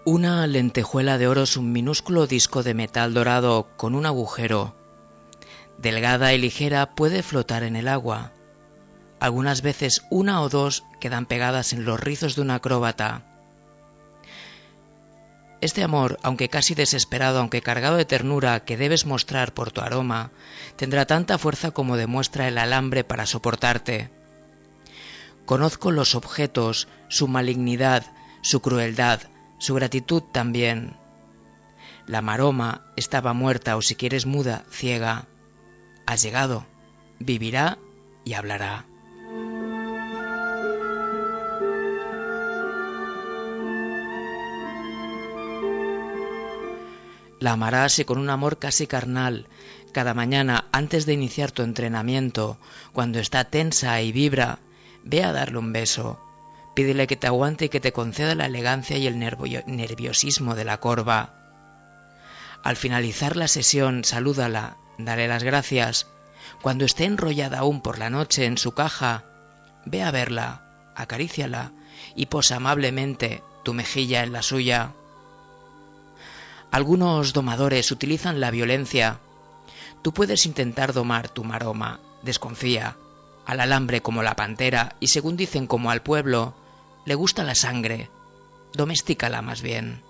Una lentejuela de oro es un minúsculo disco de metal dorado con un agujero. Delgada y ligera, puede flotar en el agua. Algunas veces una o dos quedan pegadas en los rizos de un acróbata. Este amor, aunque casi desesperado, aunque cargado de ternura que debes mostrar por tu aroma, tendrá tanta fuerza como demuestra el alambre para soportarte. Conozco los objetos, su malignidad, su crueldad, su gratitud también. La maroma estaba muerta o si quieres muda, ciega. Has llegado, vivirá y hablará. La amarás y con un amor casi carnal, cada mañana antes de iniciar tu entrenamiento, cuando está tensa y vibra, ve a darle un beso. Pídele que te aguante y que te conceda la elegancia y el nerviosismo de la corva. Al finalizar la sesión, salúdala, dale las gracias. Cuando esté enrollada aún por la noche en su caja, ve a verla, acaríciala y posa amablemente tu mejilla en la suya. Algunos domadores utilizan la violencia. Tú puedes intentar domar tu maroma, desconfía. Al alambre como la pantera y según dicen como al pueblo, le gusta la sangre. Domésticala más bien.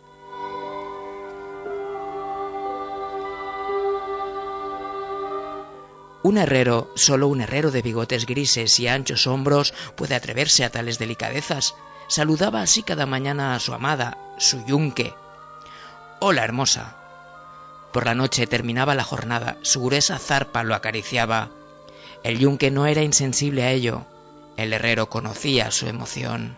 Un herrero, solo un herrero de bigotes grises y anchos hombros, puede atreverse a tales delicadezas. Saludaba así cada mañana a su amada, su yunque. Hola, hermosa. Por la noche terminaba la jornada, su gruesa zarpa lo acariciaba. El yunque no era insensible a ello. El herrero conocía su emoción.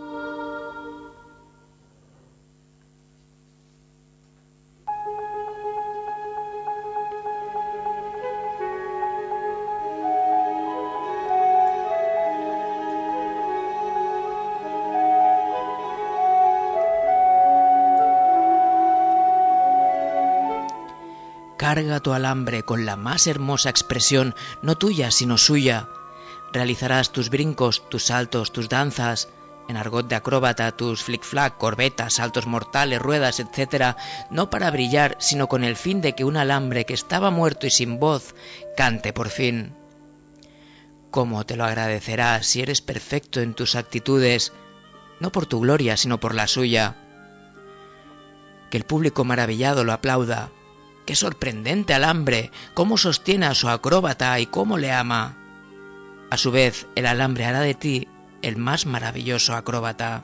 Carga tu alambre con la más hermosa expresión, no tuya sino suya. Realizarás tus brincos, tus saltos, tus danzas, en argot de acróbata, tus flic-flac, corbetas, saltos mortales, ruedas, etc., no para brillar, sino con el fin de que un alambre que estaba muerto y sin voz, cante por fin. ¿Cómo te lo agradecerás si eres perfecto en tus actitudes, no por tu gloria, sino por la suya? Que el público maravillado lo aplauda. ¡Qué sorprendente alambre! ¡Cómo sostiene a su acróbata y cómo le ama! A su vez, el alambre hará de ti el más maravilloso acróbata.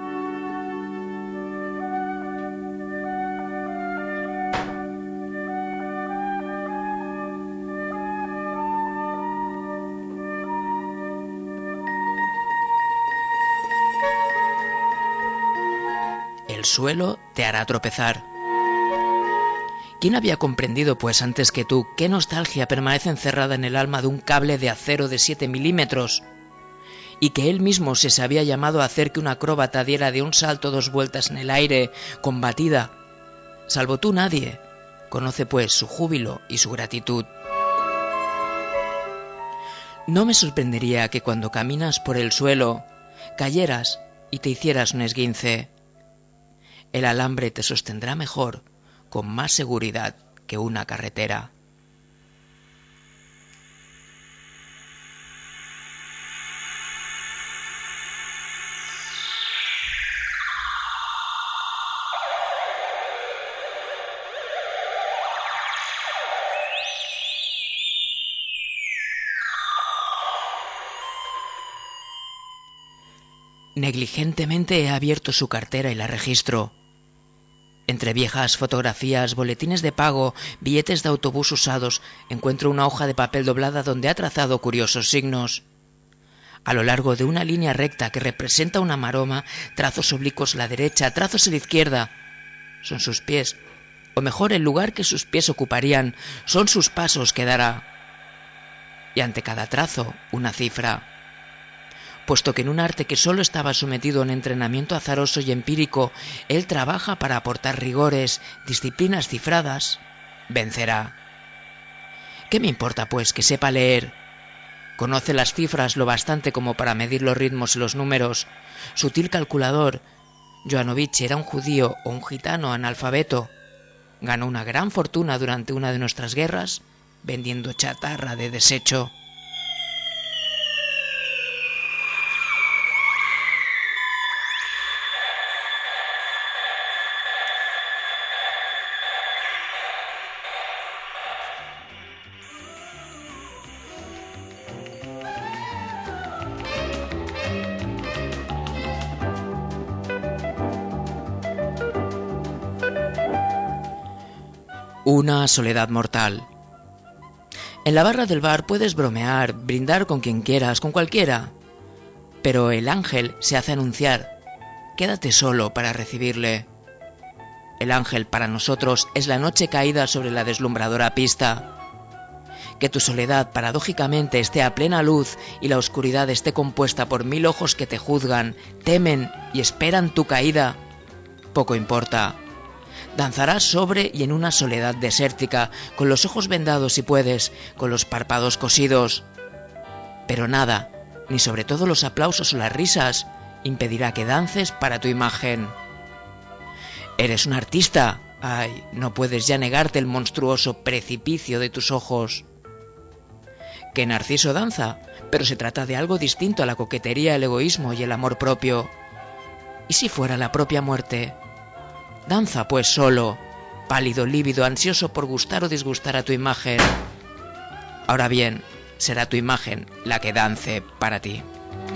El suelo te hará tropezar. ¿Quién había comprendido, pues, antes que tú, qué nostalgia permanece encerrada en el alma de un cable de acero de 7 milímetros? Y que él mismo se había llamado a hacer que un acróbata diera de un salto 2 vueltas en el aire, combatida. Salvo tú, nadie. Conoce, pues, su júbilo y su gratitud. No me sorprendería que cuando caminas por el suelo, cayeras y te hicieras un esguince. El alambre te sostendrá mejor, con más seguridad que una carretera. Negligentemente he abierto su cartera y la registro. Entre viejas fotografías, boletines de pago, billetes de autobús usados, encuentro una hoja de papel doblada donde ha trazado curiosos signos. A lo largo de una línea recta que representa una maroma, trazos oblicuos a la derecha, trazos a la izquierda. Son sus pies, o mejor, el lugar que sus pies ocuparían, son sus pasos que dará. Y ante cada trazo, una cifra. Puesto que en un arte que solo estaba sometido a un entrenamiento azaroso y empírico, él trabaja para aportar rigores, disciplinas cifradas, vencerá. ¿Qué me importa, pues, que sepa leer? Conoce las cifras lo bastante como para medir los ritmos y los números, sutil calculador, Joanovich era un judío o un gitano analfabeto. Ganó una gran fortuna durante una de nuestras guerras vendiendo chatarra de desecho. Una soledad mortal. En la barra del bar puedes bromear, brindar con quien quieras, con cualquiera. Pero el ángel se hace anunciar. Quédate solo para recibirle. El ángel para nosotros es la noche caída sobre la deslumbradora pista. Que tu soledad paradójicamente esté a plena luz y la oscuridad esté compuesta por 1000 ojos que te juzgan, temen y esperan tu caída, poco importa. Danzarás sobre y en una soledad desértica, con los ojos vendados si puedes, con los párpados cosidos. Pero nada, ni sobre todo los aplausos o las risas, impedirá que dances para tu imagen. Eres un artista. Ay, no puedes ya negarte el monstruoso precipicio de tus ojos. Que Narciso danza, pero se trata de algo distinto a la coquetería, el egoísmo y el amor propio. ¿Y si fuera la propia muerte? Danza pues solo, pálido, lívido, ansioso por gustar o disgustar a tu imagen. Ahora bien, será tu imagen la que dance para ti.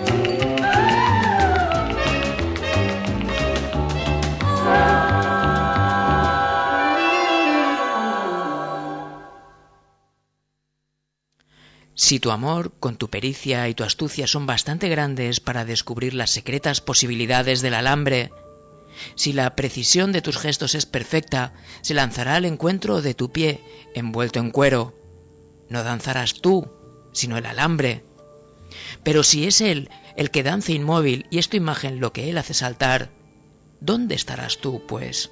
Si tu amor, con tu pericia y tu astucia son bastante grandes para descubrir las secretas posibilidades del alambre, si la precisión de tus gestos es perfecta, se lanzará al encuentro de tu pie, envuelto en cuero. No danzarás tú, sino el alambre. Pero si es él el que danza inmóvil y es tu imagen lo que él hace saltar, ¿dónde estarás tú, pues?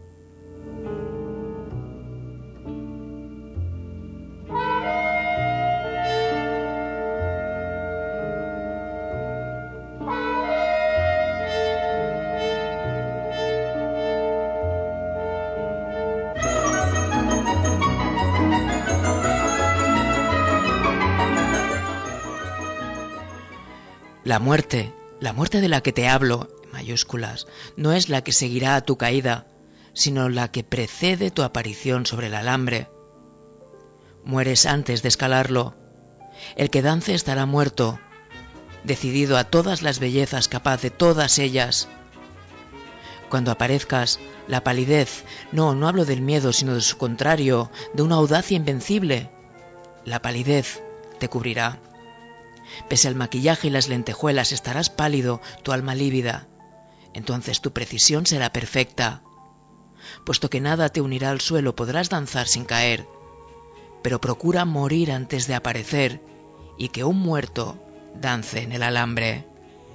La muerte de la que te hablo, en mayúsculas, no es la que seguirá a tu caída, sino la que precede tu aparición sobre el alambre. Mueres antes de escalarlo. El que dance estará muerto, decidido a todas las bellezas, capaz de todas ellas. Cuando aparezcas, la palidez, no hablo del miedo, sino de su contrario, de una audacia invencible. La palidez te cubrirá. Pese al maquillaje y las lentejuelas estarás pálido, tu alma lívida. Entonces tu precisión será perfecta. Puesto que nada te unirá al suelo, podrás danzar sin caer. Pero procura morir antes de aparecer y que un muerto dance en el alambre.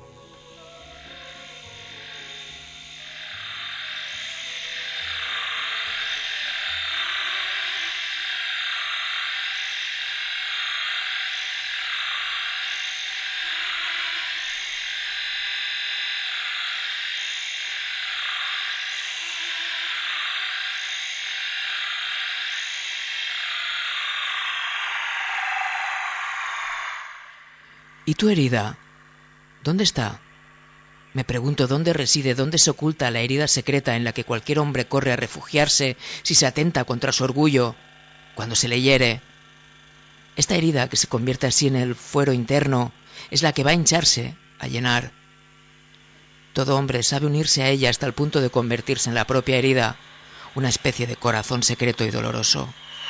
¿Y tu herida? ¿Dónde está? Me pregunto dónde reside, dónde se oculta la herida secreta en la que cualquier hombre corre a refugiarse si se atenta contra su orgullo, cuando se le hiere. Esta herida que se convierte así en el fuero interno es la que va a hincharse, a llenar. Todo hombre sabe unirse a ella hasta el punto de convertirse en la propia herida, una especie de corazón secreto y doloroso.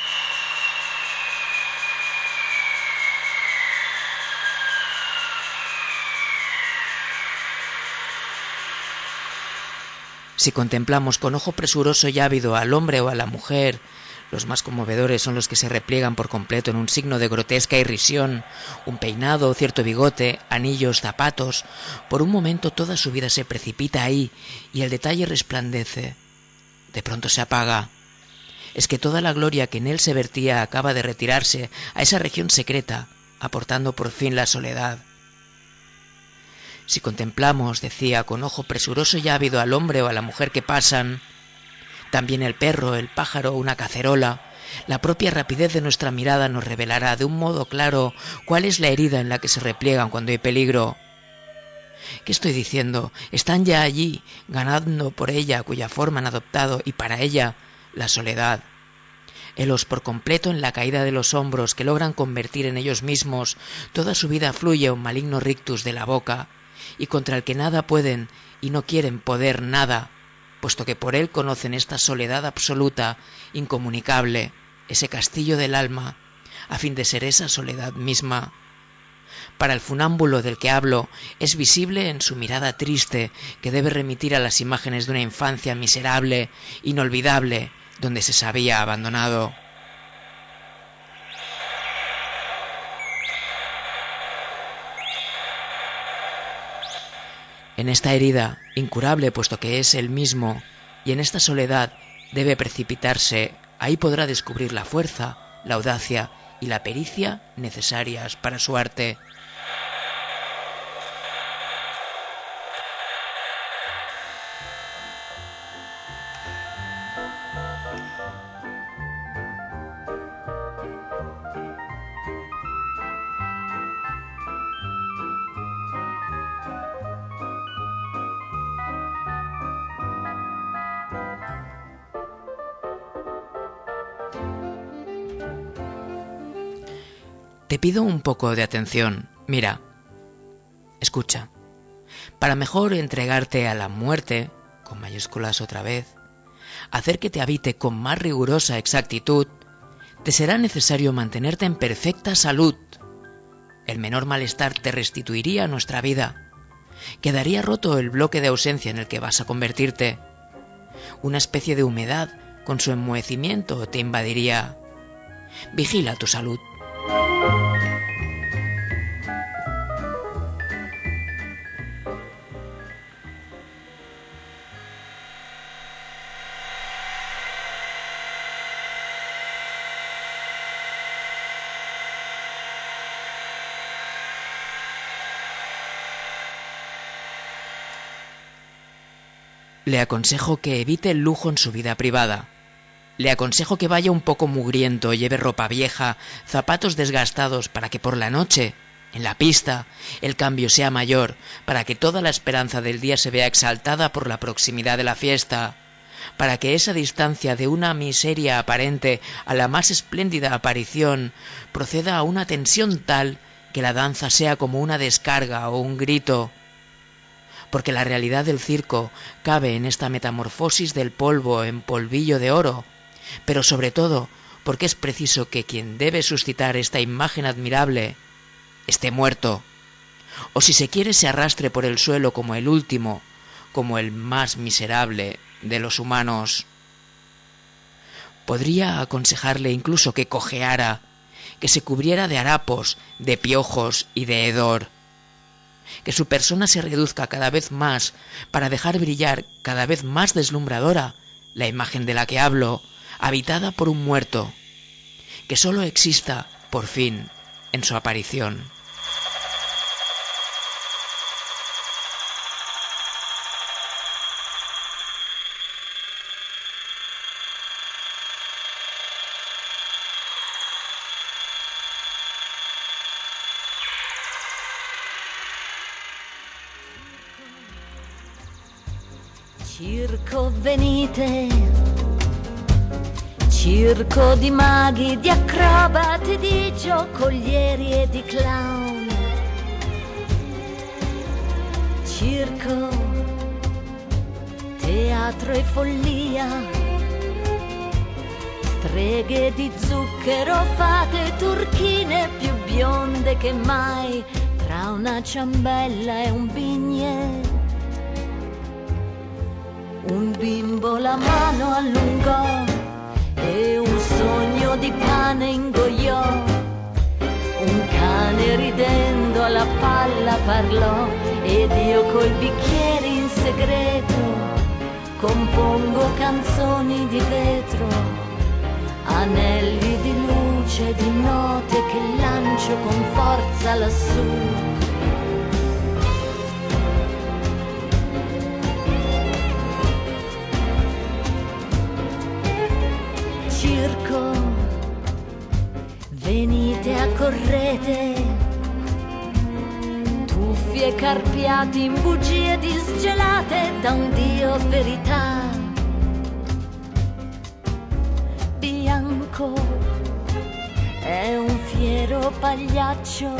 Si contemplamos con ojo presuroso y ávido al hombre o a la mujer, los más conmovedores son los que se repliegan por completo en un signo de grotesca irrisión, un peinado, cierto bigote, anillos, zapatos. Por un momento toda su vida se precipita ahí y el detalle resplandece. De pronto se apaga. Es que toda la gloria que en él se vertía acaba de retirarse a esa región secreta, aportando por fin la soledad. Si contemplamos, decía, con ojo presuroso y ávido al hombre o a la mujer que pasan, también el perro, el pájaro o una cacerola, la propia rapidez de nuestra mirada nos revelará de un modo claro cuál es la herida en la que se repliegan cuando hay peligro. ¿Qué estoy diciendo? Están ya allí, ganando por ella, cuya forma han adoptado, y para ella, la soledad. Helos por completo en la caída de los hombros que logran convertir en ellos mismos, toda su vida fluye un maligno rictus de la boca, y contra el que nada pueden y no quieren poder nada, puesto que por él conocen esta soledad absoluta, incomunicable, ese castillo del alma, a fin de ser esa soledad misma. Para el funámbulo del que hablo, es visible en su mirada triste que debe remitir a las imágenes de una infancia miserable, inolvidable, donde se sabía abandonado. En esta herida, incurable puesto que es él mismo, y en esta soledad debe precipitarse, ahí podrá descubrir la fuerza, la audacia y la pericia necesarias para su arte. Te pido un poco de atención. Mira, escucha. Para mejor entregarte a la muerte, con mayúsculas otra vez, hacer que te habite con más rigurosa exactitud, te será necesario mantenerte en perfecta salud. El menor malestar te restituiría a nuestra vida. Quedaría roto el bloque de ausencia en el que vas a convertirte. Una especie de humedad con su enmohecimiento te invadiría. Vigila tu salud. Le aconsejo que evite el lujo en su vida privada. Le aconsejo que vaya un poco mugriento, lleve ropa vieja, zapatos desgastados para que por la noche, en la pista, el cambio sea mayor, para que toda la esperanza del día se vea exaltada por la proximidad de la fiesta, para que esa distancia de una miseria aparente a la más espléndida aparición proceda a una tensión tal que la danza sea como una descarga o un grito, porque la realidad del circo cabe en esta metamorfosis del polvo en polvillo de oro, pero sobre todo porque es preciso que quien debe suscitar esta imagen admirable esté muerto, o si se quiere se arrastre por el suelo como el último, como el más miserable de los humanos. Podría aconsejarle incluso que cojeara, que se cubriera de harapos, de piojos y de hedor, que su persona se reduzca cada vez más para dejar brillar cada vez más deslumbradora la imagen de la que hablo, habitada por un muerto, que sólo exista, por fin, en su aparición. Circo venite, circo di maghi, di acrobati, di giocolieri e di clown. Circo, teatro e follia, streghe di zucchero, fate turchine più bionde che mai, tra una ciambella e un bignè. Un bimbo la mano allungò e un sogno di pane ingoiò. Un cane ridendo alla palla parlò ed io col bicchiere in segreto compongo canzoni di vetro, anelli di luce, di note che lancio con forza lassù. correte, tuffi e carpiati in bugie disgelate da un Dio verità. Bianco è un fiero pagliaccio,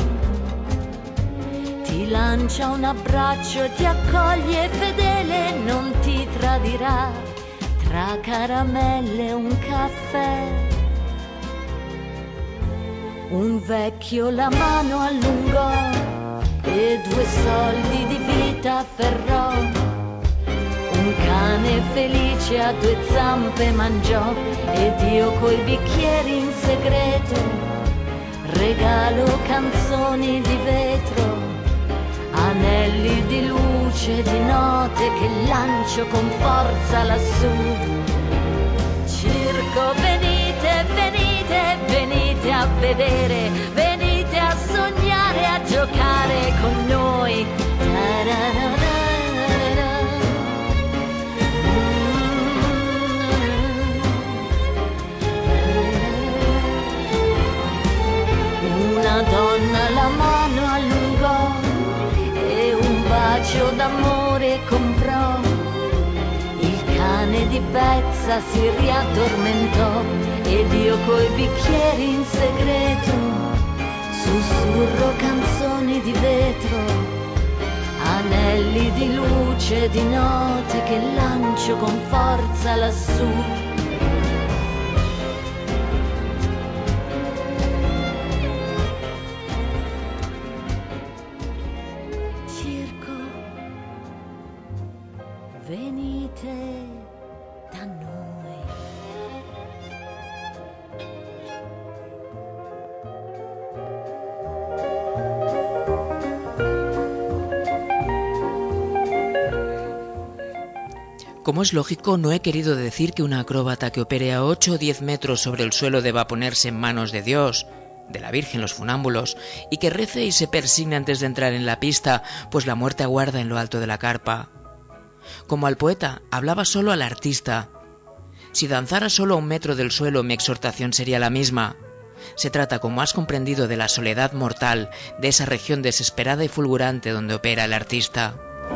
ti lancia un abbraccio, ti accoglie fedele, non ti tradirà, tra caramelle e un caffè. Un vecchio la mano allungò e 2 soldi di vita afferrò. Un cane felice a 2 zampe mangiò ed io coi bicchieri in segreto regalo canzoni di vetro, anelli di luce, di note che lancio con forza lassù. Circo, venite, venite, venite a vedere, venite a sognare, a giocare con noi. Una donna la mano allungò e un bacio d'amore comprò. Il cane di pezza si riaddormentò ed io coi bicchieri in segreto sussurro canzoni di vetro, anelli di luce, di note che lancio con forza lassù. Venite da noi. Como es lógico, no he querido decir que una acróbata que opere a 8 o 10 metros sobre el suelo deba ponerse en manos de Dios, de la Virgen, los funámbulos, y que rece y se persigne antes de entrar en la pista, pues la muerte aguarda en lo alto de la carpa. Como al poeta, hablaba solo al artista. Si danzara solo a 1 metro del suelo, mi exhortación sería la misma. Se trata, como has comprendido, de la soledad mortal, de esa región desesperada y fulgurante donde opera el artista.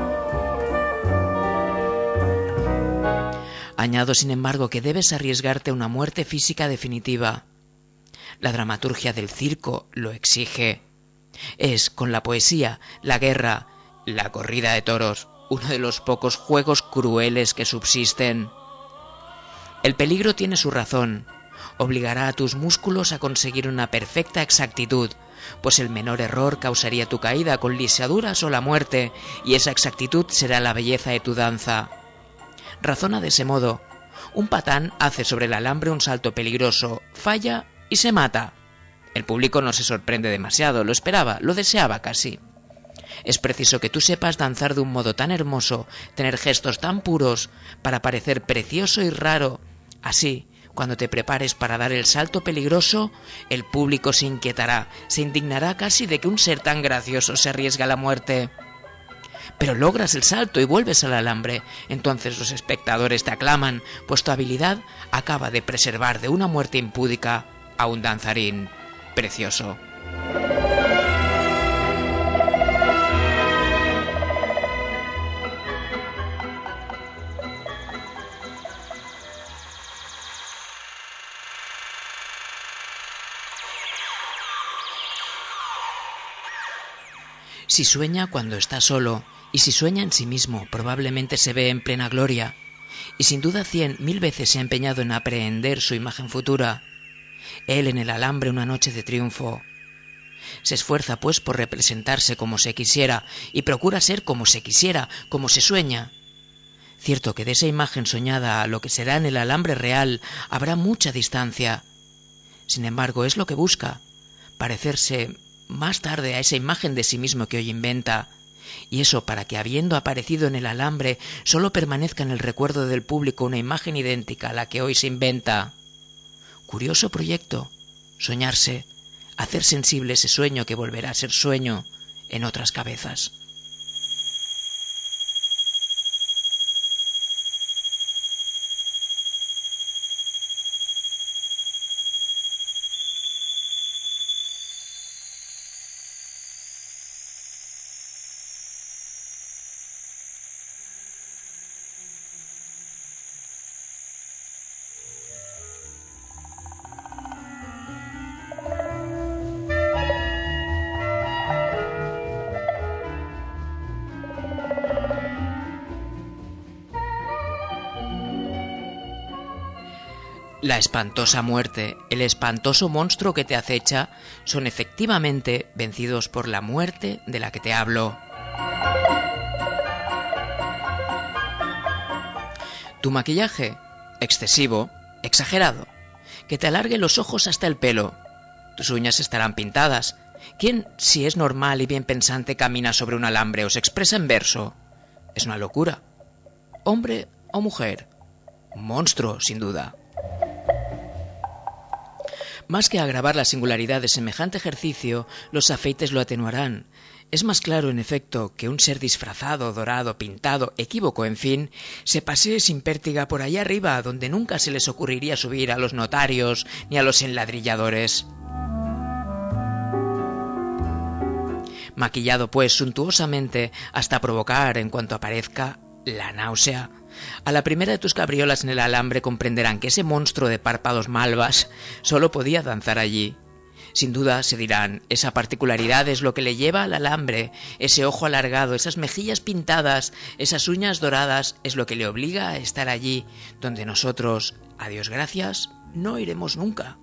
Añado, sin embargo, que debes arriesgarte a una muerte física definitiva. La dramaturgia del circo lo exige. Es, con la poesía, la guerra, la corrida de toros, uno de los pocos juegos crueles que subsisten. El peligro tiene su razón. Obligará a tus músculos a conseguir una perfecta exactitud, pues el menor error causaría tu caída con lisaduras o la muerte, y esa exactitud será la belleza de tu danza. Razona de ese modo. Un patán hace sobre el alambre un salto peligroso, falla y se mata. El público no se sorprende demasiado, lo esperaba, lo deseaba casi. Es preciso que tú sepas danzar de un modo tan hermoso, tener gestos tan puros, para parecer precioso y raro. Así, cuando te prepares para dar el salto peligroso, el público se inquietará, se indignará casi de que un ser tan gracioso se arriesga a la muerte. Pero logras el salto y vuelves al alambre. Entonces los espectadores te aclaman, pues tu habilidad acaba de preservar de una muerte impúdica a un danzarín precioso. Si sueña cuando está solo, y si sueña en sí mismo, probablemente se ve en plena gloria, y sin duda 100.000 veces se ha empeñado en aprehender su imagen futura. Él en el alambre una noche de triunfo. Se esfuerza, pues, por representarse como se quisiera, y procura ser como se quisiera, como se sueña. Cierto que de esa imagen soñada a lo que será en el alambre real habrá mucha distancia. Sin embargo, es lo que busca, parecerse más tarde a esa imagen de sí mismo que hoy inventa, y eso para que, habiendo aparecido en el alambre, solo permanezca en el recuerdo del público una imagen idéntica a la que hoy se inventa. Curioso proyecto, soñarse, hacer sensible ese sueño que volverá a ser sueño en otras cabezas. La espantosa muerte, el espantoso monstruo que te acecha, son efectivamente vencidos por la muerte de la que te hablo. Tu maquillaje, excesivo, exagerado, que te alargue los ojos hasta el pelo. Tus uñas estarán pintadas. ¿Quién, si es normal y bien pensante, camina sobre un alambre o se expresa en verso? Es una locura. ¿Hombre o mujer? Un monstruo, sin duda. Más que agravar la singularidad de semejante ejercicio, los afeites lo atenuarán. Es más claro, en efecto, que un ser disfrazado, dorado, pintado, equívoco, en fin, se pasee sin pértiga por allá arriba, donde nunca se les ocurriría subir a los notarios ni a los enladrilladores. Maquillado, pues, suntuosamente, hasta provocar, en cuanto aparezca, la náusea. A la primera de tus cabriolas en el alambre comprenderán que ese monstruo de párpados malvas solo podía danzar allí. Sin duda se dirán, esa particularidad es lo que le lleva al alambre, ese ojo alargado, esas mejillas pintadas, esas uñas doradas, es lo que le obliga a estar allí, donde nosotros, a Dios gracias, no iremos nunca.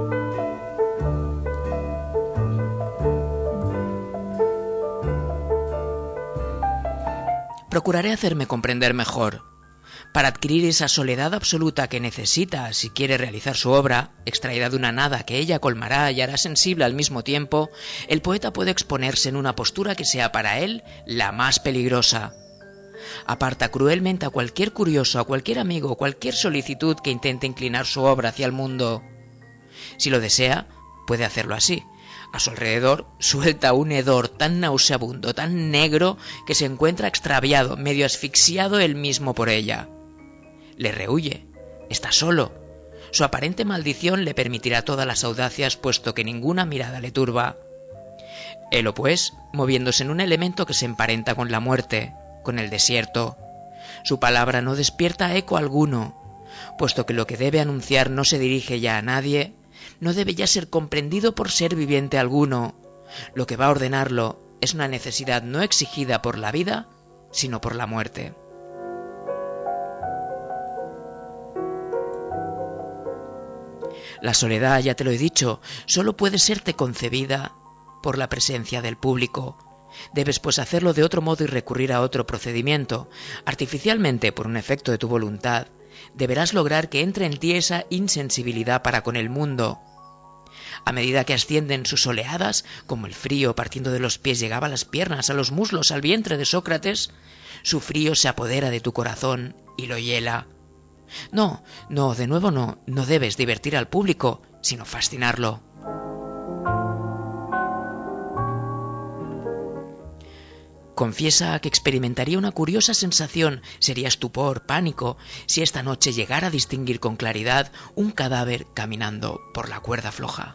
Procuraré hacerme comprender mejor. Para adquirir esa soledad absoluta que necesita si quiere realizar su obra, extraída de una nada que ella colmará y hará sensible al mismo tiempo, el poeta puede exponerse en una postura que sea para él la más peligrosa. Aparta cruelmente a cualquier curioso, a cualquier amigo, cualquier solicitud que intente inclinar su obra hacia el mundo. Si lo desea, puede hacerlo así. A su alrededor suelta un hedor tan nauseabundo, tan negro, que se encuentra extraviado, medio asfixiado él mismo por ella. Le rehúye, está solo. Su aparente maldición le permitirá todas las audacias, puesto que ninguna mirada le turba. Helo, pues, moviéndose en un elemento que se emparenta con la muerte, con el desierto. Su palabra no despierta eco alguno, puesto que lo que debe anunciar no se dirige ya a nadie, no debe ya ser comprendido por ser viviente alguno. Lo que va a ordenarlo es una necesidad no exigida por la vida, sino por la muerte. La soledad, ya te lo he dicho, solo puede serte concebida por la presencia del público. Debes, pues, hacerlo de otro modo y recurrir a otro procedimiento. Artificialmente, por un efecto de tu voluntad, deberás lograr que entre en ti esa insensibilidad para con el mundo. A medida que ascienden sus oleadas, como el frío partiendo de los pies llegaba a las piernas, a los muslos, al vientre de Sócrates, su frío se apodera de tu corazón y lo hiela. No, de nuevo no debes divertir al público, sino fascinarlo. Confiesa que experimentaría una curiosa sensación, sería estupor, pánico, si esta noche llegara a distinguir con claridad un cadáver caminando por la cuerda floja.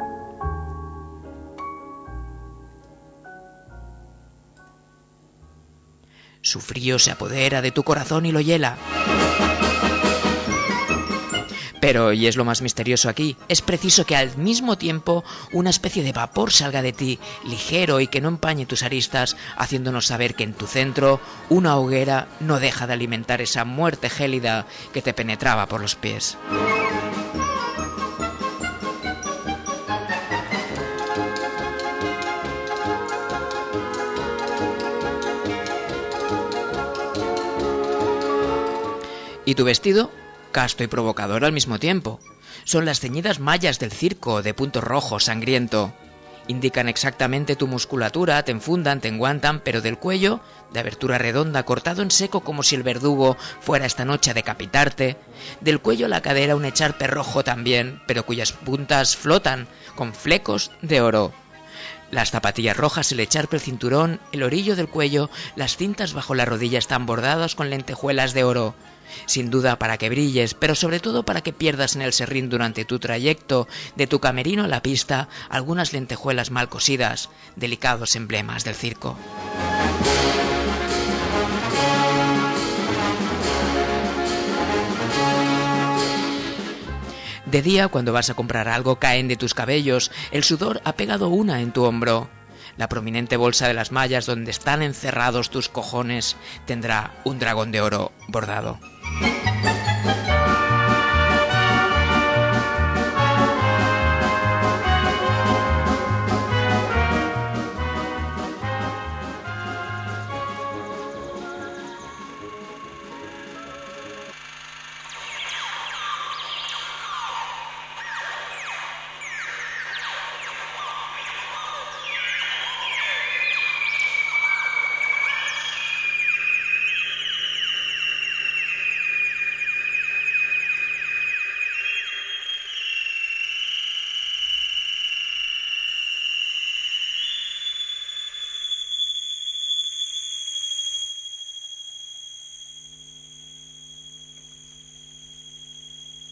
Su frío se apodera de tu corazón y lo hiela. Pero, y es lo más misterioso aquí, es preciso que al mismo tiempo una especie de vapor salga de ti, ligero y que no empañe tus aristas, haciéndonos saber que en tu centro una hoguera no deja de alimentar esa muerte gélida que te penetraba por los pies. ¿Y tu vestido? Casto y provocador al mismo tiempo. Son las ceñidas mallas del circo de punto rojo sangriento. Indican exactamente tu musculatura, te enfundan, te enguantan, pero del cuello, de abertura redonda, cortado en seco como si el verdugo fuera esta noche a decapitarte. Del cuello a la cadera un echarpe rojo también, pero cuyas puntas flotan, con flecos de oro. Las zapatillas rojas, el echarpe, el cinturón, el orillo del cuello, las cintas bajo la rodilla están bordadas con lentejuelas de oro. Sin duda para que brilles, pero sobre todo para que pierdas en el serrín durante tu trayecto de tu camerino a la pista algunas lentejuelas mal cosidas, delicados emblemas del circo. De día, cuando vas a comprar algo, caen de tus cabellos, el sudor ha pegado una en tu hombro. La prominente bolsa de las mallas donde están encerrados tus cojones tendrá un dragón de oro bordado.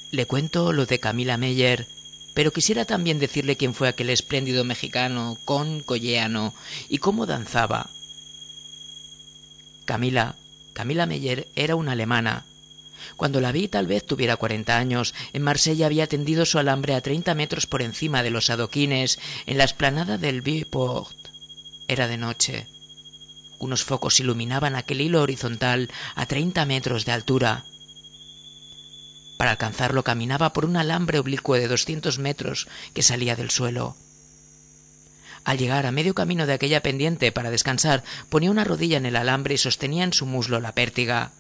Le cuento lo de Camila Meyer, pero quisiera también decirle quién fue aquel espléndido mexicano, con Collano, y cómo danzaba. Camila Meyer era una alemana. Cuando la vi tal vez tuviera 40 años. En Marsella había tendido su alambre a 30 metros por encima de los adoquines, en la explanada del Vieux-Port. Era de noche. Unos focos iluminaban aquel hilo horizontal a 30 metros de altura. Para alcanzarlo caminaba por un alambre oblicuo de 200 metros que salía del suelo. Al llegar a medio camino de aquella pendiente para descansar, ponía una rodilla en el alambre y sostenía en su muslo la pértiga.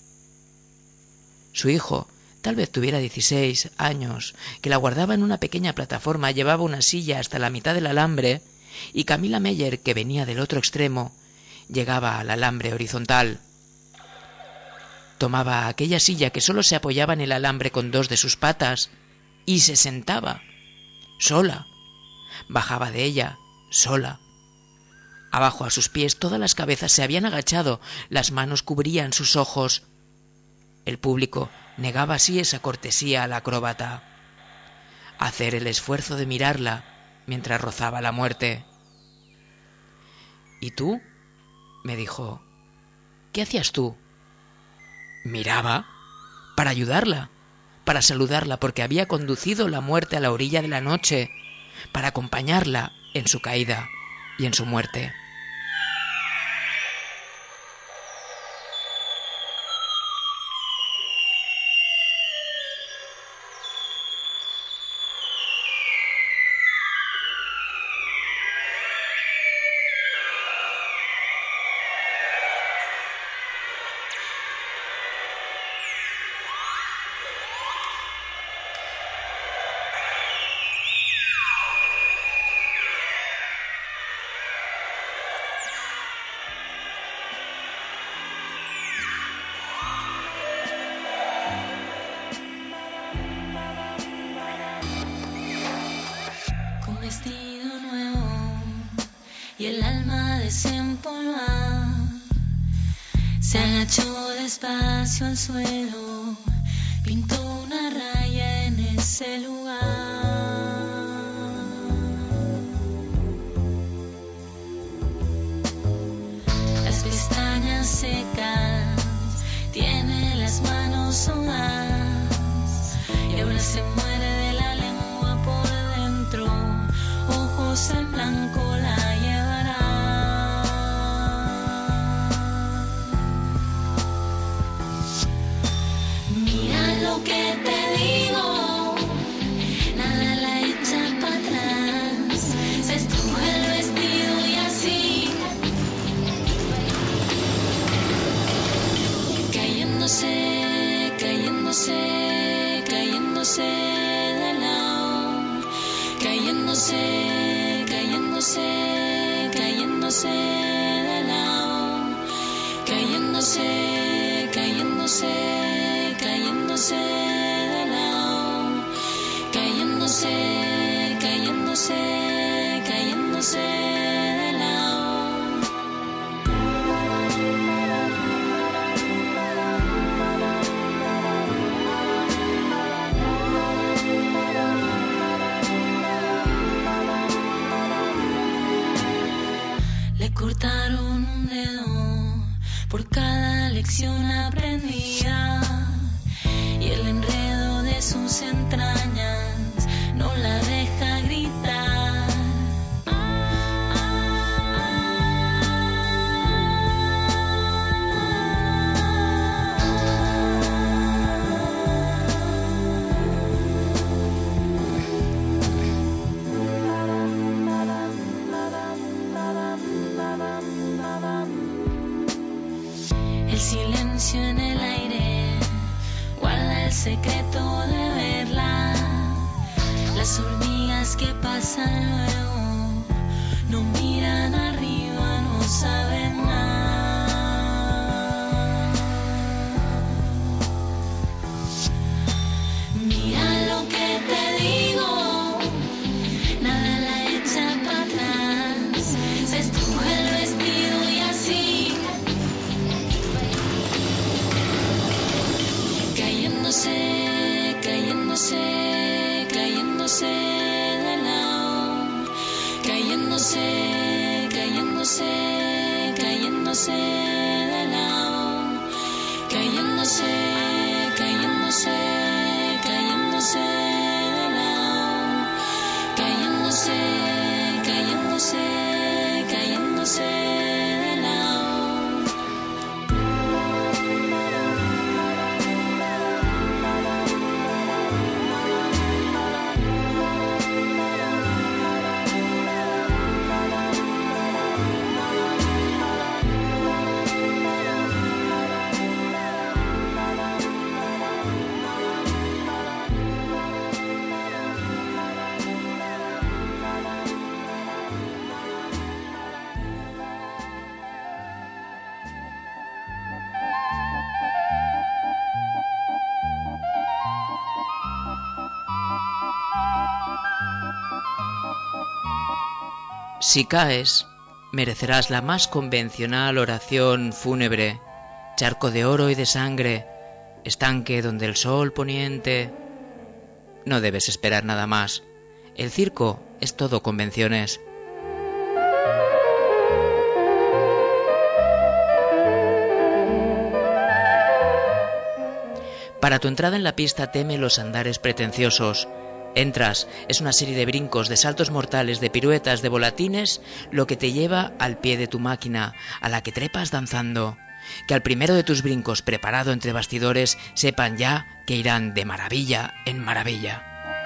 Su hijo, tal vez tuviera 16 años, que la guardaba en una pequeña plataforma, llevaba una silla hasta la mitad del alambre, y Camila Meyer, que venía del otro extremo, llegaba al alambre horizontal. Tomaba aquella silla que solo se apoyaba en el alambre con 2 de sus patas y se sentaba, sola. Bajaba de ella, sola. Abajo a sus pies todas las cabezas se habían agachado, las manos cubrían sus ojos. El público negaba así esa cortesía al acróbata. Hacer el esfuerzo de mirarla mientras rozaba la muerte. ¿Y tú? Me dijo. ¿Qué hacías tú? Miraba para ayudarla, para saludarla, porque había conducido la muerte a la orilla de la noche, para acompañarla en su caída y en su muerte. Vestido nuevo y el alma desempolvada, se agachó despacio al suelo, pintó una raya en ese lugar. Las pestañas secas, tiene las manos sonadas y ahora se muere de la lengua por dentro. Ojos en blanco la llevará. Mira lo que te digo, nada la echa para atrás. Se estruja el vestido y así, cayéndose, cayéndose, cayéndose de lado, cayéndose, cayéndose, cayéndose de lado, cayéndose, cayéndose, cayéndose de lado, cayéndose, cayéndose, cayéndose de lado. Le cortaron un dedo por cada lección aprendida y el enredo de sus entrañas no la deja gritar. El silencio en el aire guarda el secreto de verla. Las hormigas que pasan luego no miran arriba, no saben nada. Mira lo que te digo, nada la echa para atrás. Se estruja el vestido y así, cayéndose, cayéndose. Si caes, merecerás la más convencional oración fúnebre, charco de oro y de sangre, estanque donde el sol poniente. No debes esperar nada más. El circo es todo convenciones. Para tu entrada en la pista teme los andares pretenciosos. Entras, es una serie de brincos, de saltos mortales, de piruetas, de volatines, lo que te lleva al pie de tu máquina, a la que trepas danzando. Que al primero de tus brincos, preparado entre bastidores, sepan ya que irán de maravilla en maravilla.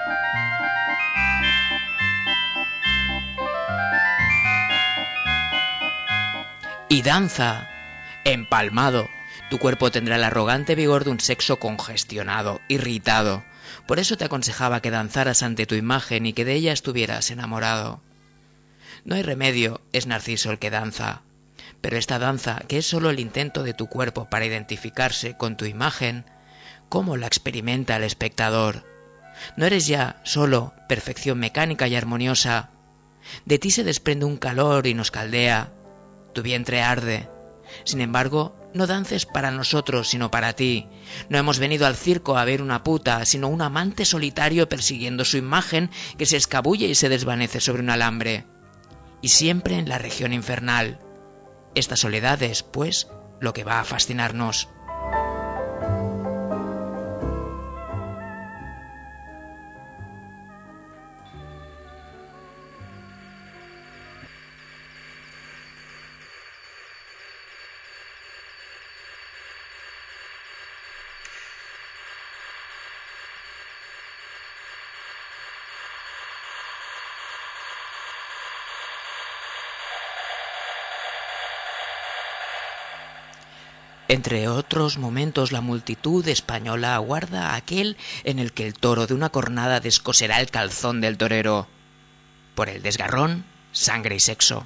Y danza, empalmado. Tu cuerpo tendrá el arrogante vigor de un sexo congestionado, irritado. Por eso te aconsejaba que danzaras ante tu imagen y que de ella estuvieras enamorado. No hay remedio, es Narciso el que danza. Pero esta danza, que es solo el intento de tu cuerpo para identificarse con tu imagen, ¿cómo la experimenta el espectador? No eres ya solo perfección mecánica y armoniosa. De ti se desprende un calor y nos caldea. Tu vientre arde. Sin embargo, no dances para nosotros, sino para ti. No hemos venido al circo a ver una puta, sino un amante solitario persiguiendo su imagen que se escabulle y se desvanece sobre un alambre. Y siempre en la región infernal. Esta soledad es, pues, lo que va a fascinarnos. Entre otros momentos, la multitud española aguarda aquel en el que el toro de una cornada descoserá el calzón del torero. Por el desgarrón, sangre y sexo.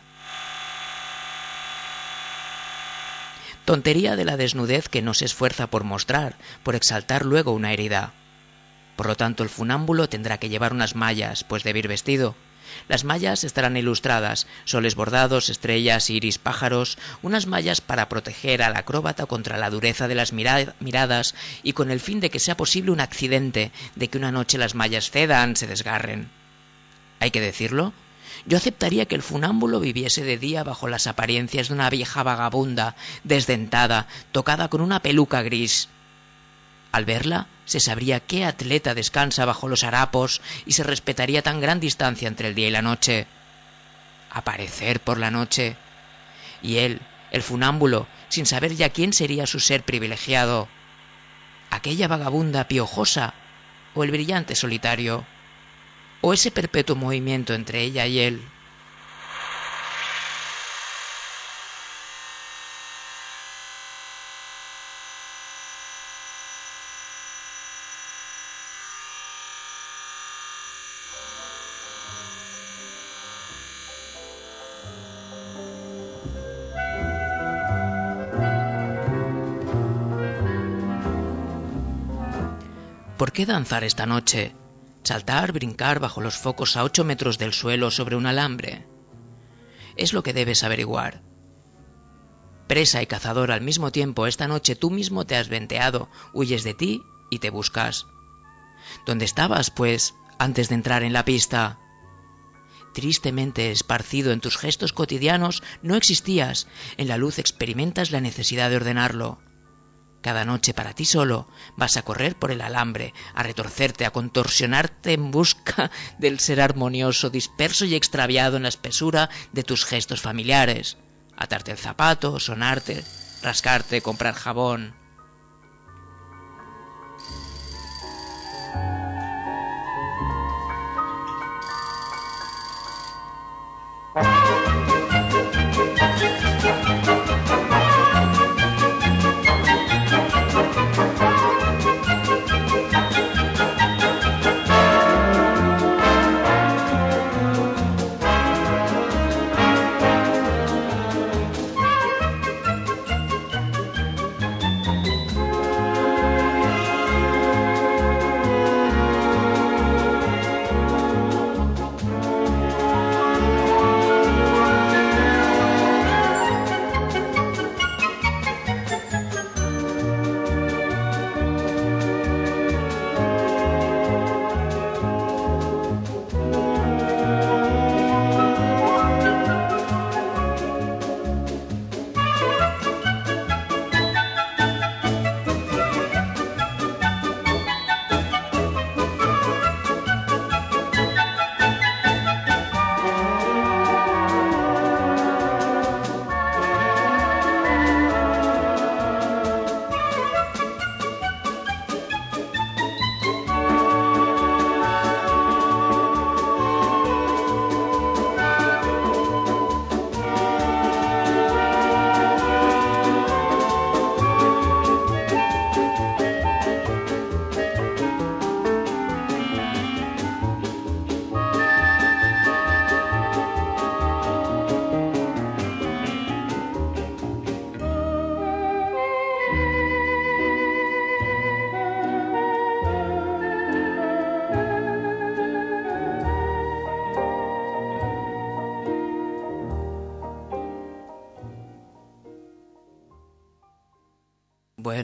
Tontería de la desnudez que no se esfuerza por mostrar, por exaltar luego una herida. Por lo tanto, el funámbulo tendrá que llevar unas mallas, pues debe ir vestido. Las mallas estarán ilustradas, soles bordados, estrellas, iris, pájaros, unas mallas para proteger al acróbata contra la dureza de las miradas y con el fin de que sea posible un accidente, de que una noche las mallas cedan, se desgarren. ¿Hay que decirlo? Yo aceptaría que el funámbulo viviese de día bajo las apariencias de una vieja vagabunda, desdentada, tocada con una peluca gris. Al verla, se sabría qué atleta descansa bajo los harapos y se respetaría tan gran distancia entre el día y la noche. Aparecer por la noche. Y él, el funámbulo, sin saber ya quién sería su ser privilegiado. Aquella vagabunda piojosa o el brillante solitario. O ese perpetuo movimiento entre ella y él. ¿Por qué danzar esta noche? Saltar, brincar bajo los focos a 8 metros del suelo sobre un alambre. Es lo que debes averiguar. Presa y cazador al mismo tiempo, esta noche tú mismo te has venteado, huyes de ti y te buscas. ¿Dónde estabas, pues, antes de entrar en la pista? Tristemente esparcido en tus gestos cotidianos, no existías. En la luz experimentas la necesidad de ordenarlo. Cada noche para ti solo vas a correr por el alambre, a retorcerte, a contorsionarte en busca del ser armonioso, disperso y extraviado en la espesura de tus gestos familiares. Atarte el zapato, sonarte, rascarte, comprar jabón.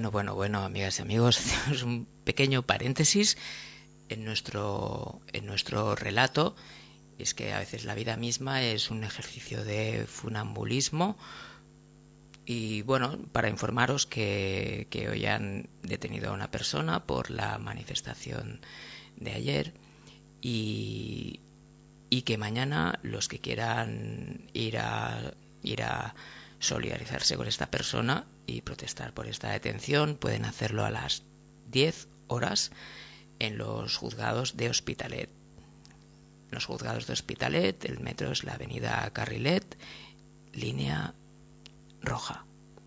Bueno, amigas y amigos, hacemos un pequeño paréntesis en nuestro relato. Es que a veces la vida misma es un ejercicio de funambulismo. Y bueno, para informaros que hoy han detenido a una persona por la manifestación de ayer y que mañana los que quieran ir a solidarizarse con esta persona y protestar por esta detención pueden hacerlo a las 10 horas en los juzgados de Hospitalet. En los juzgados de Hospitalet el metro es la avenida Carrilet, línea roja.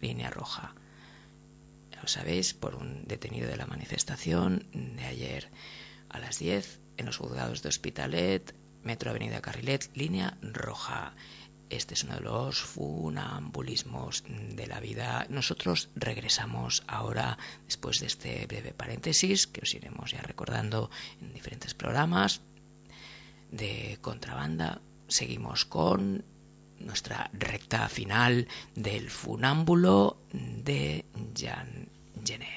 Ya lo sabéis, por un detenido de la manifestación de ayer a las 10 en los juzgados de Hospitalet, metro avenida Carrilet, línea roja. Este es uno de los funambulismos de la vida. Nosotros regresamos ahora, después de este breve paréntesis, que os iremos ya recordando en diferentes programas de Contrabanda. Seguimos con nuestra recta final del funámbulo de Jean Genet.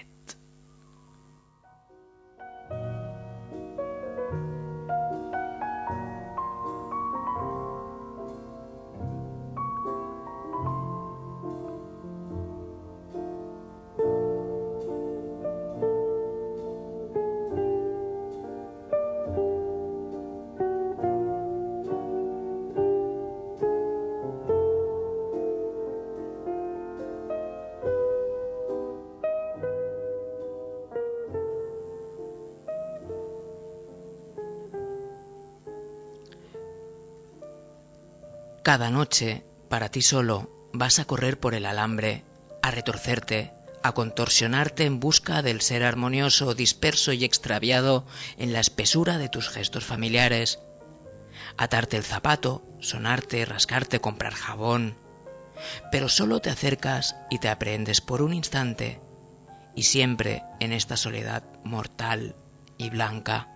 Cada noche, para ti solo, vas a correr por el alambre, a retorcerte, a contorsionarte en busca del ser armonioso, disperso y extraviado en la espesura de tus gestos familiares. Atarte el zapato, sonarte, rascarte, comprar jabón. Pero solo te acercas y te aprehendes por un instante, y siempre en esta soledad mortal y blanca.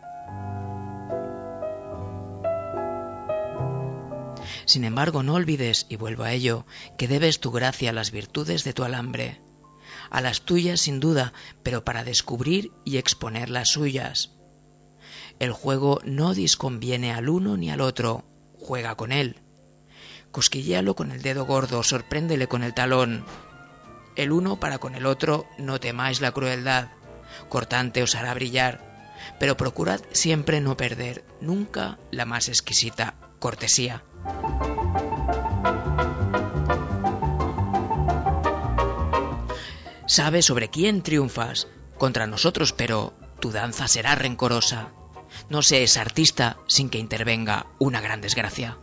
Sin embargo, no olvides, y vuelvo a ello, que debes tu gracia a las virtudes de tu alambre, a las tuyas sin duda, pero para descubrir y exponer las suyas. El juego no disconviene al uno ni al otro, juega con él. Cosquilléalo con el dedo gordo, sorpréndele con el talón. El uno para con el otro no temáis la crueldad, cortante os hará brillar, pero procurad siempre no perder nunca la más exquisita cortesía. Sabes sobre quién triunfas, contra nosotros, pero tu danza será rencorosa. No seas artista sin que intervenga una gran desgracia.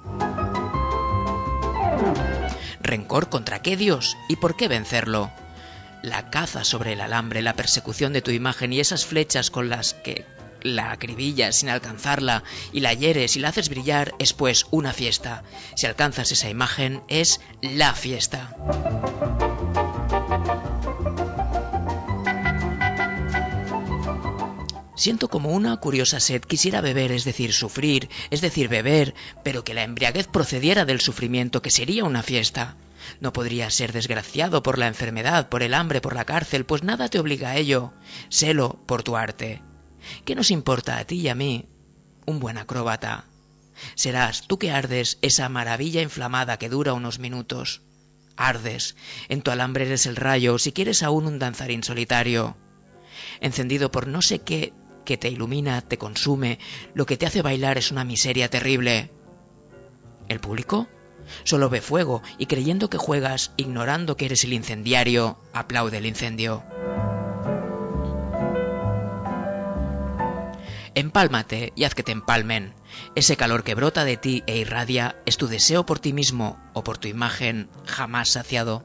¿Rencor contra qué Dios? ¿Y por qué vencerlo? La caza sobre el alambre, la persecución de tu imagen y esas flechas con las que la acribillas sin alcanzarla y la hieres y la haces brillar es pues una fiesta. Si alcanzas esa imagen es la fiesta. Siento como una curiosa sed, quisiera beber, es decir, sufrir, es decir, beber, pero que la embriaguez procediera del sufrimiento, que sería una fiesta. No podría ser desgraciado por la enfermedad, por el hambre, por la cárcel, pues nada te obliga a ello. Sélo por tu arte. ¿Qué nos importa a ti y a mí? Un buen acróbata. Serás tú que ardes esa maravilla inflamada que dura unos minutos. Ardes, en tu alambre eres el rayo, si quieres aún un danzarín solitario. Encendido por no sé qué que te ilumina, te consume, lo que te hace bailar es una miseria terrible. ¿El público? Solo ve fuego y creyendo que juegas, ignorando que eres el incendiario, aplaude el incendio. Empálmate y haz que te empalmen. Ese calor que brota de ti e irradia es tu deseo por ti mismo o por tu imagen jamás saciado.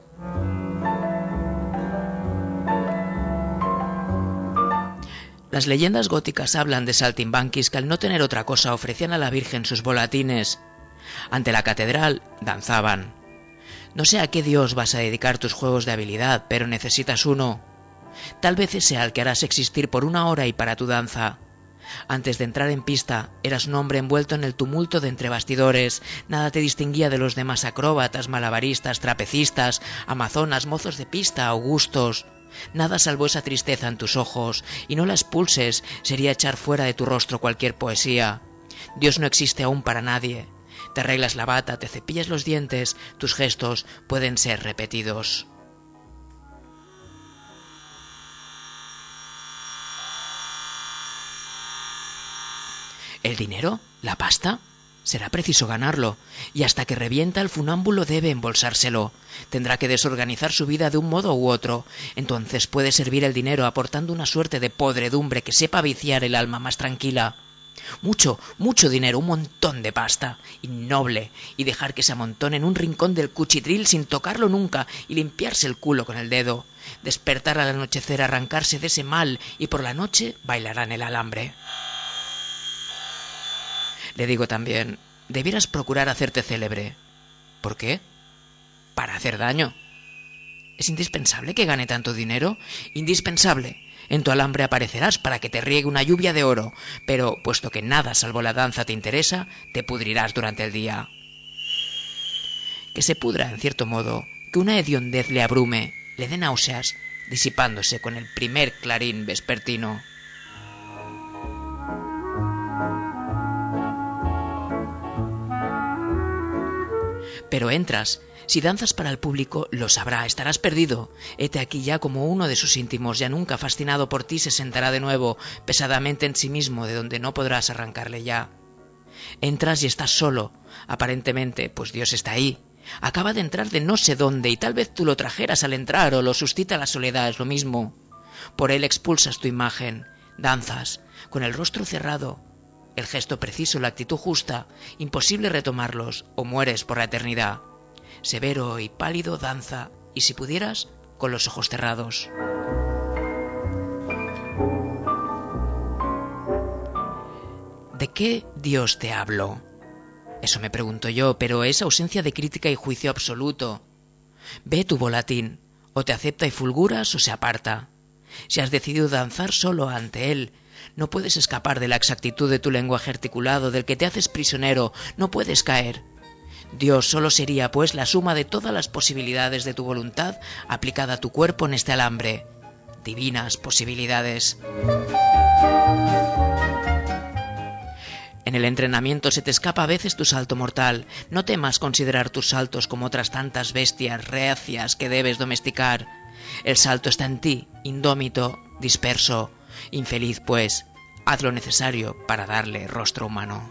Las leyendas góticas hablan de saltimbanquis que al no tener otra cosa ofrecían a la Virgen sus volatines. Ante la catedral danzaban. No sé a qué dios vas a dedicar tus juegos de habilidad, pero necesitas uno. Tal vez ese al que harás existir por una hora y para tu danza. Antes de entrar en pista, eras un hombre envuelto en el tumulto de entre bastidores. Nada te distinguía de los demás acróbatas, malabaristas, trapecistas, amazonas, mozos de pista, augustos. Nada salvó esa tristeza en tus ojos, y no la expulses, sería echar fuera de tu rostro cualquier poesía. Dios no existe aún para nadie. Te arreglas la bata, te cepillas los dientes, tus gestos pueden ser repetidos. ¿El dinero? ¿La pasta? Será preciso ganarlo, y hasta que revienta el funámbulo debe embolsárselo. Tendrá que desorganizar su vida de un modo u otro. Entonces puede servir el dinero aportando una suerte de podredumbre que sepa viciar el alma más tranquila. Mucho, mucho dinero, un montón de pasta, innoble, y dejar que se amontone en un rincón del cuchitril sin tocarlo nunca y limpiarse el culo con el dedo. Despertar al anochecer, arrancarse de ese mal, y por la noche bailarán el alambre. Le digo también, debieras procurar hacerte célebre. ¿Por qué? Para hacer daño. ¿Es indispensable que gane tanto dinero? Indispensable. En tu alambre aparecerás para que te riegue una lluvia de oro, pero, puesto que nada salvo la danza te interesa, te pudrirás durante el día. Que se pudra, en cierto modo, que una hediondez le abrume, le dé náuseas, disipándose con el primer clarín vespertino. Pero entras. Si danzas para el público, lo sabrá, estarás perdido. Hete aquí ya como uno de sus íntimos, ya nunca fascinado por ti se sentará de nuevo, pesadamente en sí mismo, de donde no podrás arrancarle ya. Entras y estás solo, aparentemente, pues Dios está ahí. Acaba de entrar de no sé dónde, y tal vez tú lo trajeras al entrar, o lo suscita la soledad, es lo mismo. Por él expulsas tu imagen, danzas, con el rostro cerrado, el gesto preciso, la actitud justa, imposible retomarlos, o mueres por la eternidad. Severo y pálido danza, y si pudieras, con los ojos cerrados. ¿De qué Dios te habló? Eso me pregunto yo, pero es ausencia de crítica y juicio absoluto. Ve tu volatín, o te acepta y fulguras o se aparta. Si has decidido danzar solo ante él, no puedes escapar de la exactitud de tu lenguaje articulado, del que te haces prisionero, no puedes caer. Dios solo sería, pues, la suma de todas las posibilidades de tu voluntad aplicada a tu cuerpo en este alambre. Divinas posibilidades. En el entrenamiento se te escapa a veces tu salto mortal. No temas considerar tus saltos como otras tantas bestias reacias que debes domesticar. El salto está en ti, indómito, disperso. Infeliz, pues, haz lo necesario para darle rostro humano.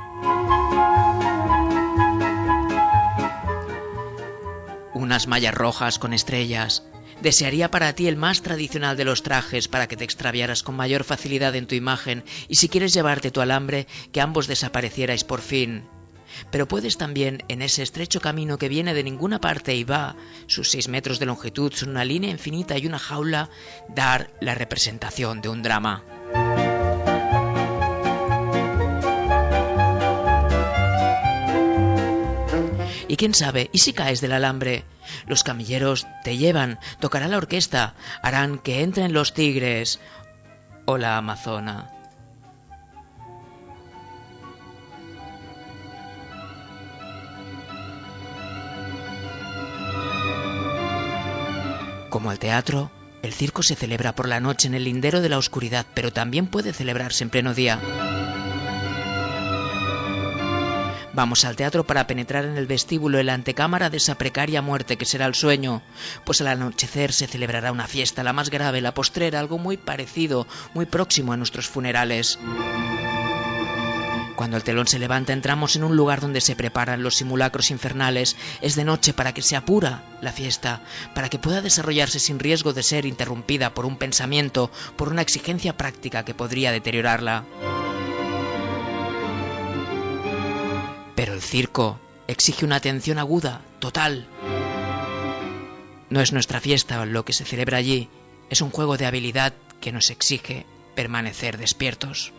Unas mallas rojas con estrellas. Desearía para ti el más tradicional de los trajes para que te extraviaras con mayor facilidad en tu imagen y si quieres llevarte tu alambre, que ambos desaparecierais por fin. Pero puedes también, en ese estrecho camino que viene de ninguna parte y va, sus 6 metros de longitud son una línea infinita y una jaula, dar la representación de un drama. Y quién sabe, ¿y si caes del alambre? Los camilleros te llevan, tocará la orquesta, harán que entren los tigres o la amazona. Como al teatro, el circo se celebra por la noche en el lindero de la oscuridad, pero también puede celebrarse en pleno día. Vamos al teatro para penetrar en el vestíbulo, en la antecámara de esa precaria muerte que será el sueño, pues al anochecer se celebrará una fiesta, la más grave, la postrera, algo muy parecido, muy próximo a nuestros funerales. Cuando el telón se levanta entramos en un lugar donde se preparan los simulacros infernales. Es de noche para que se apura la fiesta, para que pueda desarrollarse sin riesgo de ser interrumpida por un pensamiento, por una exigencia práctica que podría deteriorarla. Pero el circo exige una atención aguda, total. No es nuestra fiesta lo que se celebra allí, es un juego de habilidad que nos exige permanecer despiertos.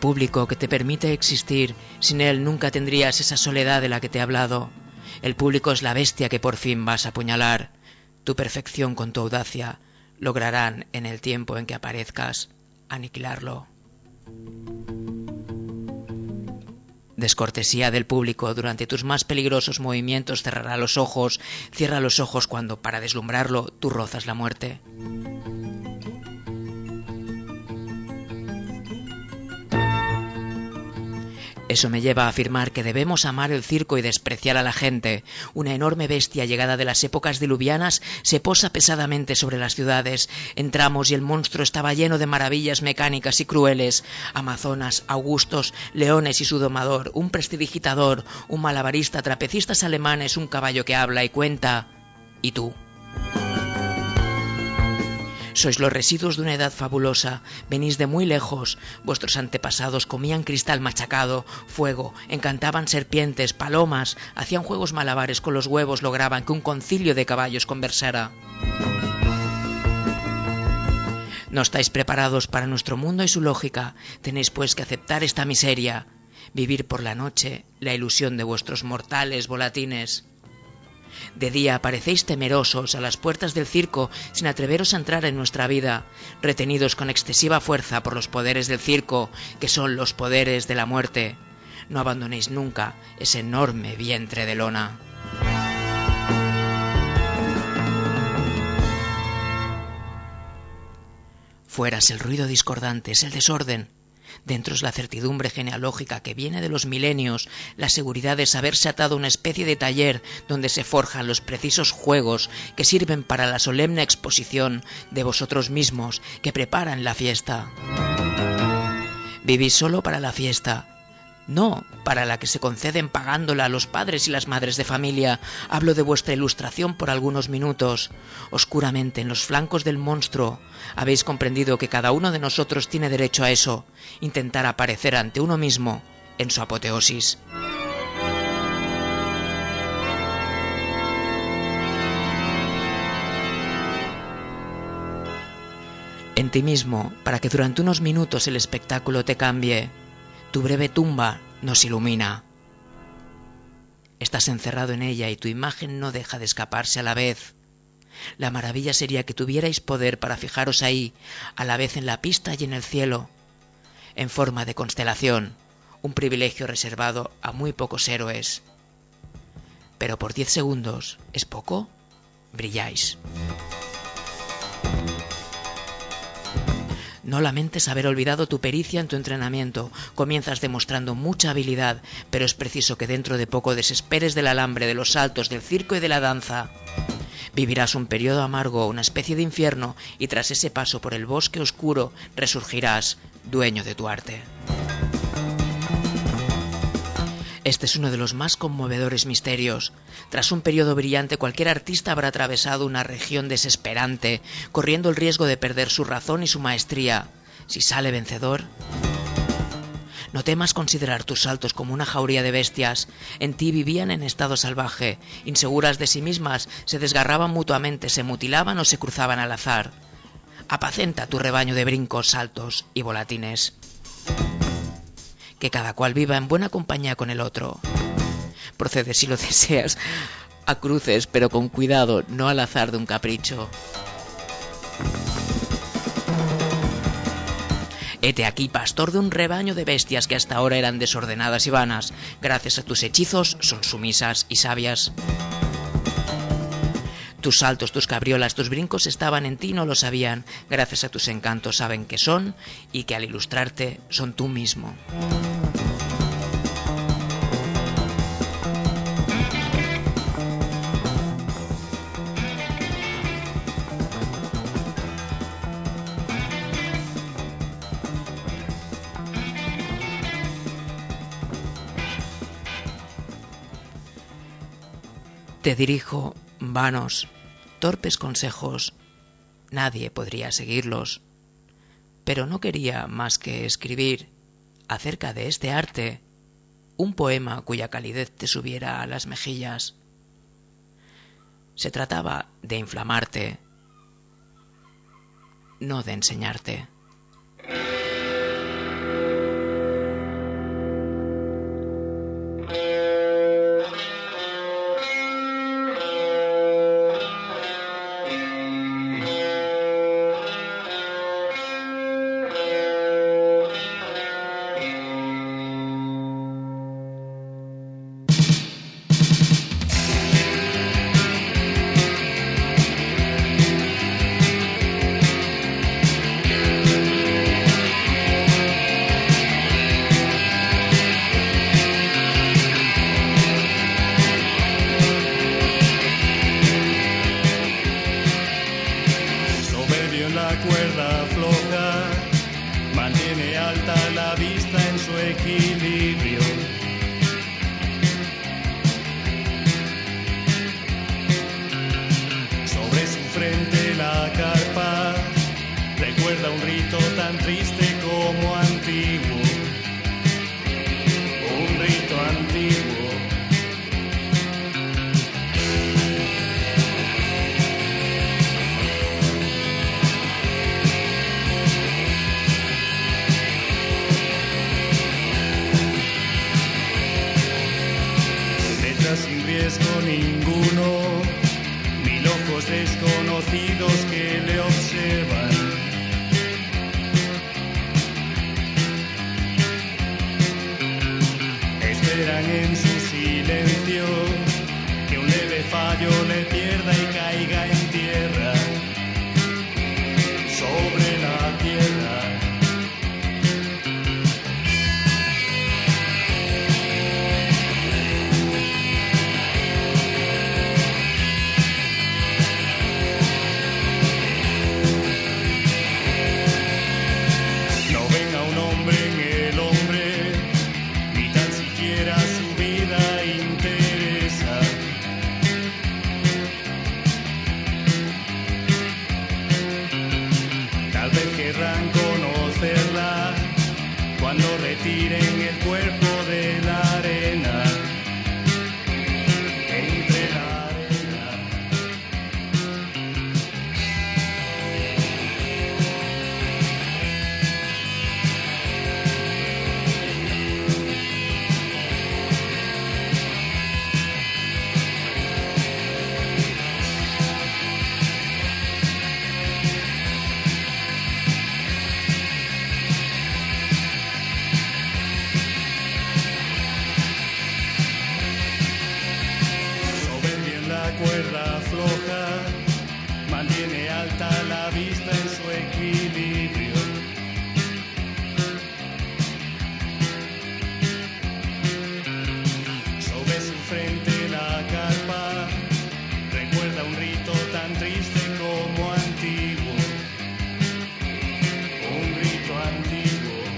público que te permite existir. Sin él nunca tendrías esa soledad de la que te he hablado. El público es la bestia que por fin vas a apuñalar. Tu perfección con tu audacia lograrán, en el tiempo en que aparezcas, aniquilarlo. Descortesía del público. Durante tus más peligrosos movimientos cerrará los ojos. Cierra los ojos cuando, para deslumbrarlo, tú rozas la muerte. Eso me lleva a afirmar que debemos amar el circo y despreciar a la gente. Una enorme bestia llegada de las épocas diluvianas se posa pesadamente sobre las ciudades. Entramos y el monstruo estaba lleno de maravillas mecánicas y crueles. Amazonas, augustos, leones y su domador, un prestidigitador, un malabarista, trapecistas alemanes, un caballo que habla y cuenta. ¿Y tú? Sois los residuos de una edad fabulosa, venís de muy lejos, vuestros antepasados comían cristal machacado, fuego, encantaban serpientes, palomas, hacían juegos malabares con los huevos, lograban que un concilio de caballos conversara. No estáis preparados para nuestro mundo y su lógica, tenéis pues que aceptar esta miseria, vivir por la noche la ilusión de vuestros mortales volatines. De día aparecéis temerosos a las puertas del circo sin atreveros a entrar en nuestra vida, retenidos con excesiva fuerza por los poderes del circo, que son los poderes de la muerte. No abandonéis nunca ese enorme vientre de lona. Fuera es el ruido discordante, es el desorden. Dentro es la certidumbre genealógica que viene de los milenios, la seguridad de saberse atado a una especie de taller donde se forjan los precisos juegos que sirven para la solemne exposición de vosotros mismos que preparan la fiesta. Vivís solo para la fiesta, no para la que se conceden pagándola a los padres y las madres de familia. Hablo de vuestra ilustración por algunos minutos. Oscuramente, en los flancos del monstruo, habéis comprendido que cada uno de nosotros tiene derecho a eso, intentar aparecer ante uno mismo en su apoteosis. En ti mismo, para que durante unos minutos el espectáculo te cambie. Tu breve tumba nos ilumina. Estás encerrado en ella y tu imagen no deja de escaparse a la vez. La maravilla sería que tuvierais poder para fijaros ahí, a la vez en la pista y en el cielo, en forma de constelación, un privilegio reservado a muy pocos héroes. Pero por 10 segundos, ¿es poco? Brilláis. No lamentes haber olvidado tu pericia en tu entrenamiento. Comienzas demostrando mucha habilidad, pero es preciso que dentro de poco desesperes del alambre, de los saltos, del circo y de la danza. Vivirás un periodo amargo, una especie de infierno, y tras ese paso por el bosque oscuro resurgirás, dueño de tu arte. Este es uno de los más conmovedores misterios. Tras un periodo brillante, cualquier artista habrá atravesado una región desesperante, corriendo el riesgo de perder su razón y su maestría. Si sale vencedor, no temas considerar tus saltos como una jauría de bestias. En ti vivían en estado salvaje, inseguras de sí mismas, se desgarraban mutuamente, se mutilaban o se cruzaban al azar. Apacenta tu rebaño de brincos, saltos y volatines. Que cada cual viva en buena compañía con el otro. Procede, si lo deseas, a cruces, pero con cuidado, no al azar de un capricho. Hete aquí, pastor de un rebaño de bestias que hasta ahora eran desordenadas y vanas. Gracias a tus hechizos son sumisas y sabias. Tus saltos, tus cabriolas, tus brincos estaban en ti y no lo sabían. Gracias a tus encantos saben que son y que al ilustrarte son tú mismo. Te dirijo vanos, torpes consejos, nadie podría seguirlos, pero no quería más que escribir acerca de este arte un poema cuya calidez te subiera a las mejillas. Se trataba de inflamarte, no de enseñarte. tiren el cuerpo de la arena, entre la arena. Cuerda floja, mantiene alta la vista en su equilibrio. Sobre su frente la carpa recuerda un rito tan triste como antiguo, un rito antiguo.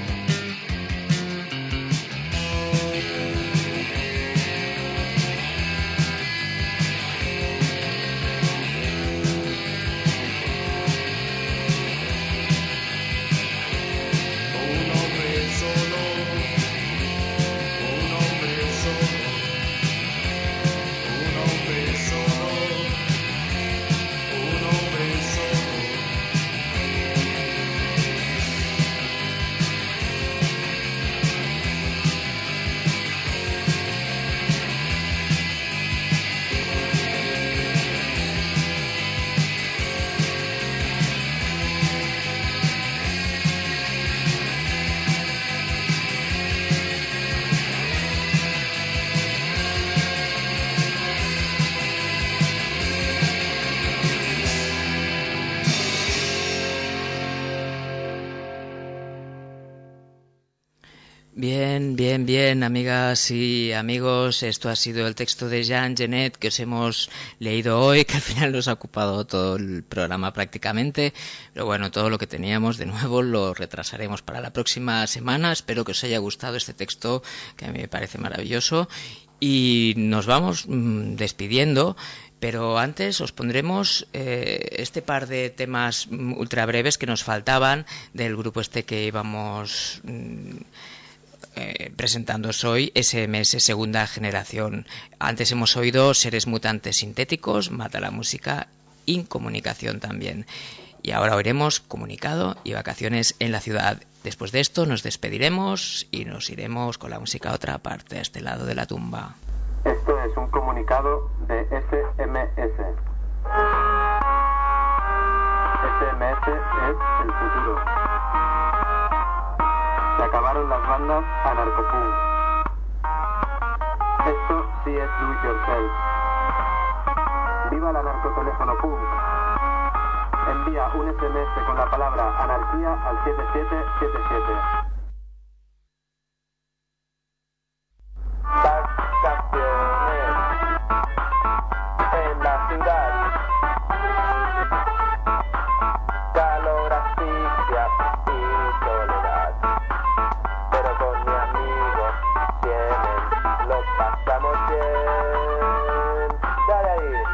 Bien, amigas y amigos, esto ha sido el texto de Jean Genet que os hemos leído hoy, que al final nos ha ocupado todo el programa prácticamente, pero bueno, todo lo que teníamos de nuevo lo retrasaremos para la próxima semana. Espero que os haya gustado este texto, que a mí me parece maravilloso, y nos vamos despidiendo. Pero antes os pondremos este par de temas ultra breves que nos faltaban del grupo este que íbamos presentándoos hoy, SMS Segunda Generación. Antes hemos oído Seres Mutantes Sintéticos, Mata la Música, Incomunicación también. Y ahora oiremos Comunicado y Vacaciones en la Ciudad. Después de esto nos despediremos y nos iremos con la música a otra parte, a este lado de la tumba. Esto es un comunicado de SMS. SMS es el futuro. Se acabaron las bandas anarcopunk. Esto sí es do it yourself. ¡Viva el anarcoteléfono punk! Envía un SMS con la palabra anarquía al 7777. Vacaciones en la ciudad. Calor, asfixia y soledad. Pero con mi amigo Tienen lo pasamos bien. Dale ahí.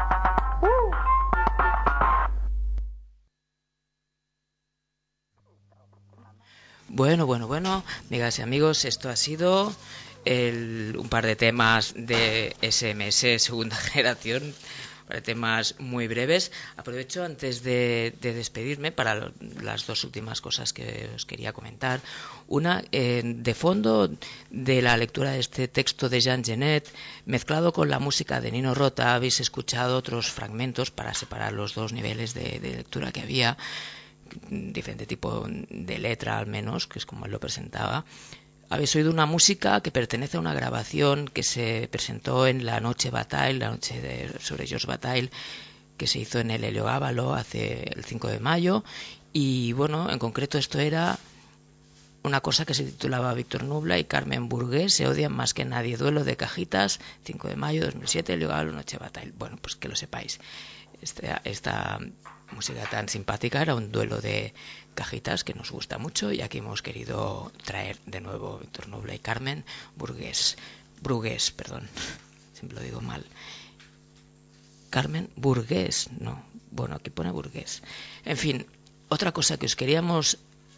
Bueno, amigas y amigos, esto ha sido un par de temas de SMS Segunda Generación, un par de temas muy breves. Aprovecho antes de despedirme para las dos últimas cosas que os quería comentar. Una, de fondo de la lectura de este texto de Jean Genet, mezclado con la música de Nino Rota, habéis escuchado otros fragmentos para separar los dos niveles de lectura que había, diferente tipo de letra al menos, que es como él lo presentaba. Habéis oído una música que pertenece a una grabación que se presentó en la Noche Bataille, la noche sobre Georges Bataille, que se hizo en el Heliogábalo hace el 5 de mayo. Y bueno, en concreto esto era una cosa que se titulaba Víctor Nubla y Carmen Burgués se odian más que nadie, duelo de cajitas, 5 de mayo de 2007, Heliogábalo, Noche Bataille. Bueno, pues que lo sepáis. Esta música tan simpática era un duelo de cajitas que nos gusta mucho, y aquí hemos querido traer de nuevo Víctor Nubla y Carmen Burgués, siempre lo digo mal. Carmen Burgués, no, bueno, aquí pone Burgués. En fin, otra cosa que os queríamos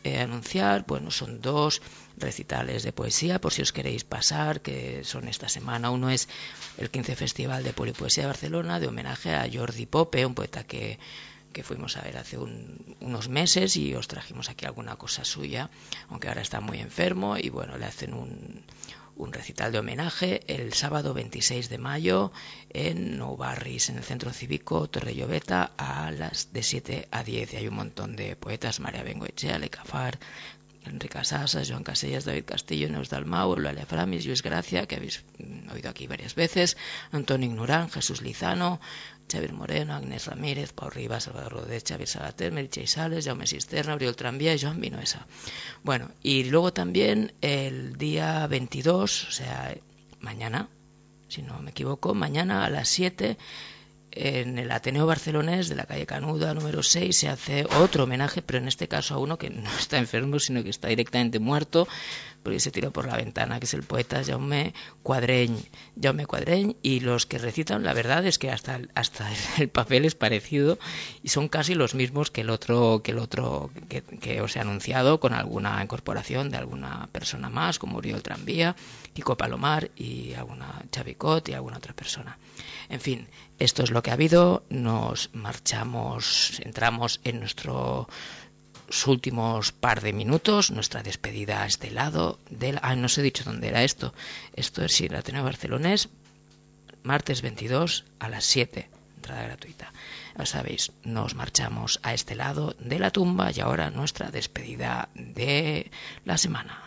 anunciar, bueno, son 2 recitales de poesía, por si os queréis pasar, que son esta semana. Uno es el 15 Festival de Polipoesía de Barcelona, de homenaje a Jordi Pope, un poeta que fuimos a ver hace unos meses y os trajimos aquí alguna cosa suya, aunque ahora está muy enfermo, y bueno, le hacen un recital de homenaje el sábado 26 de mayo en Nou Barris, en el Centro Cívico Torre Llobeta, de 7 a 10. Y hay un montón de poetas: María Bengoechea, Le Cafar, Enrique Casasas, Joan Casellas, David Castillo, Neus Dalmau, Eulalia Framis, Luis Gracia, que habéis oído aquí varias veces, Antonio Ignorán, Jesús Lizano, Xavier Moreno, Agnès Ramírez, Pau Rivas, Salvador Rodet, Xavier Sabater, Meritxell Sales, Jaume Cisterna, Oriol Tranvía y Joan Vinuesa. Bueno, y luego también el día 22, o sea, mañana, si no me equivoco, mañana a las 7, en el Ateneo Barcelonés de la calle Canuda número 6, se hace otro homenaje, pero en este caso a uno que no está enfermo, sino que está directamente muerto, porque se tiró por la ventana, que es el poeta Jaume Quadreny, y los que recitan, la verdad es que hasta el papel es parecido y son casi los mismos que el otro que os he anunciado, con alguna incorporación de alguna persona más, como Oriol Tranvía, Kiko Palomar y alguna Xavi Cot y alguna otra persona. En fin, esto es lo que ha habido. Nos marchamos, entramos en nuestros últimos par de minutos, nuestra despedida a este lado del... no os he dicho dónde era esto. Esto es el Ateneo Barcelonés, martes 22 a las 7, entrada gratuita. Ya sabéis, nos marchamos a este lado de la tumba y ahora nuestra despedida de la semana.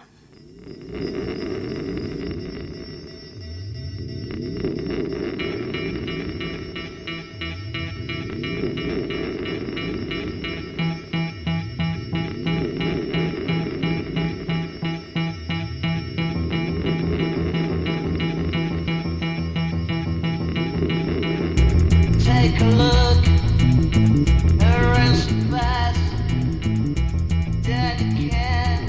Take a look around so fast that you can.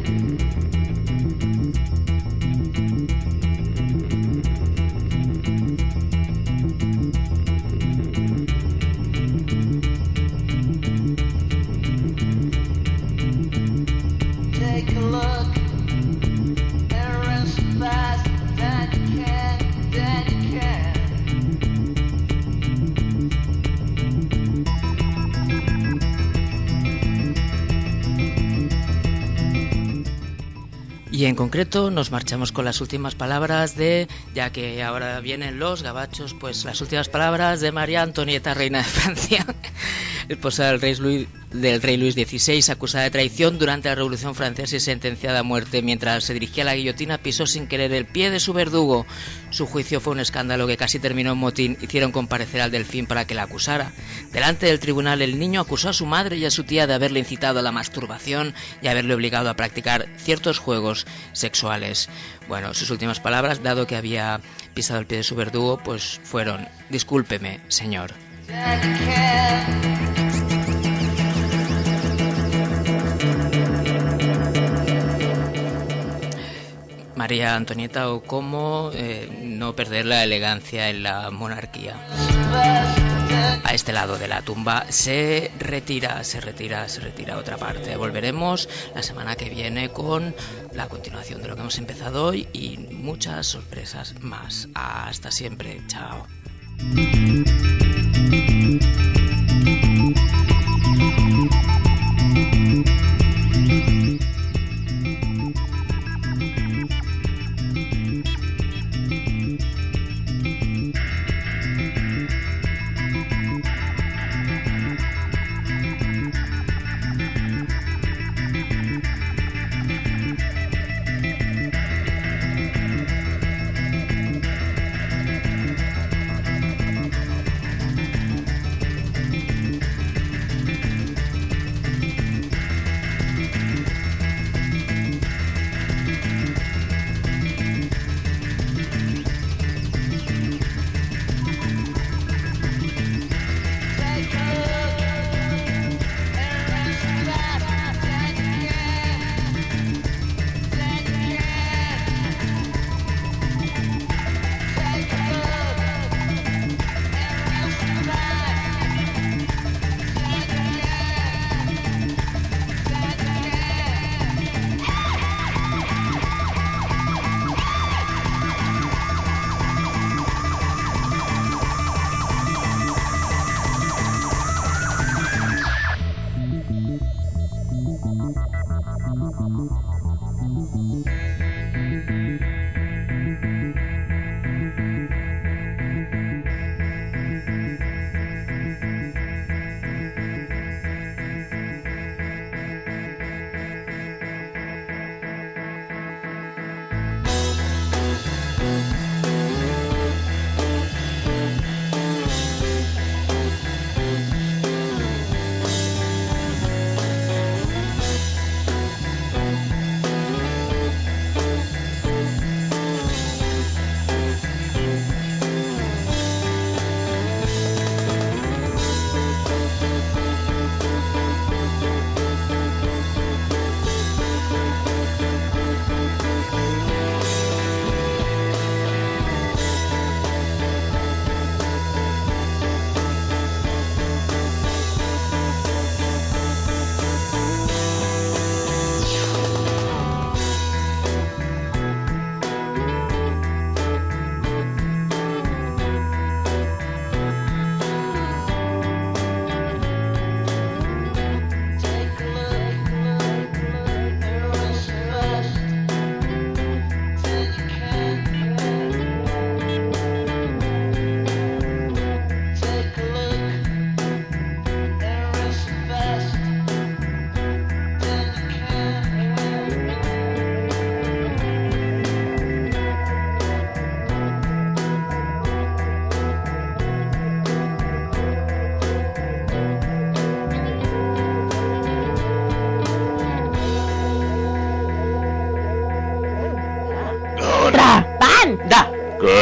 Take a look around so fast that you can. Y en concreto nos marchamos con las últimas palabras ya que ahora vienen los gabachos, pues las últimas palabras de María Antonieta, reina de Francia, esposa del rey Luis XVI, acusada de traición durante la Revolución Francesa y sentenciada a muerte. Mientras se dirigía a la guillotina, pisó sin querer el pie de su verdugo. Su juicio fue un escándalo que casi terminó en motín. Hicieron comparecer al Delfín para que la acusara. Delante del tribunal, el niño acusó a su madre y a su tía de haberle incitado a la masturbación y haberle obligado a practicar ciertos juegos sexuales. Bueno, sus últimas palabras, dado que había pisado el pie de su verdugo, pues fueron: discúlpeme, señor. María Antonieta, o cómo no perder la elegancia en la monarquía. A este lado de la tumba se retira a otra parte. Volveremos la semana que viene con la continuación de lo que hemos empezado hoy y muchas sorpresas más. Hasta siempre. Chao. Juan! Da!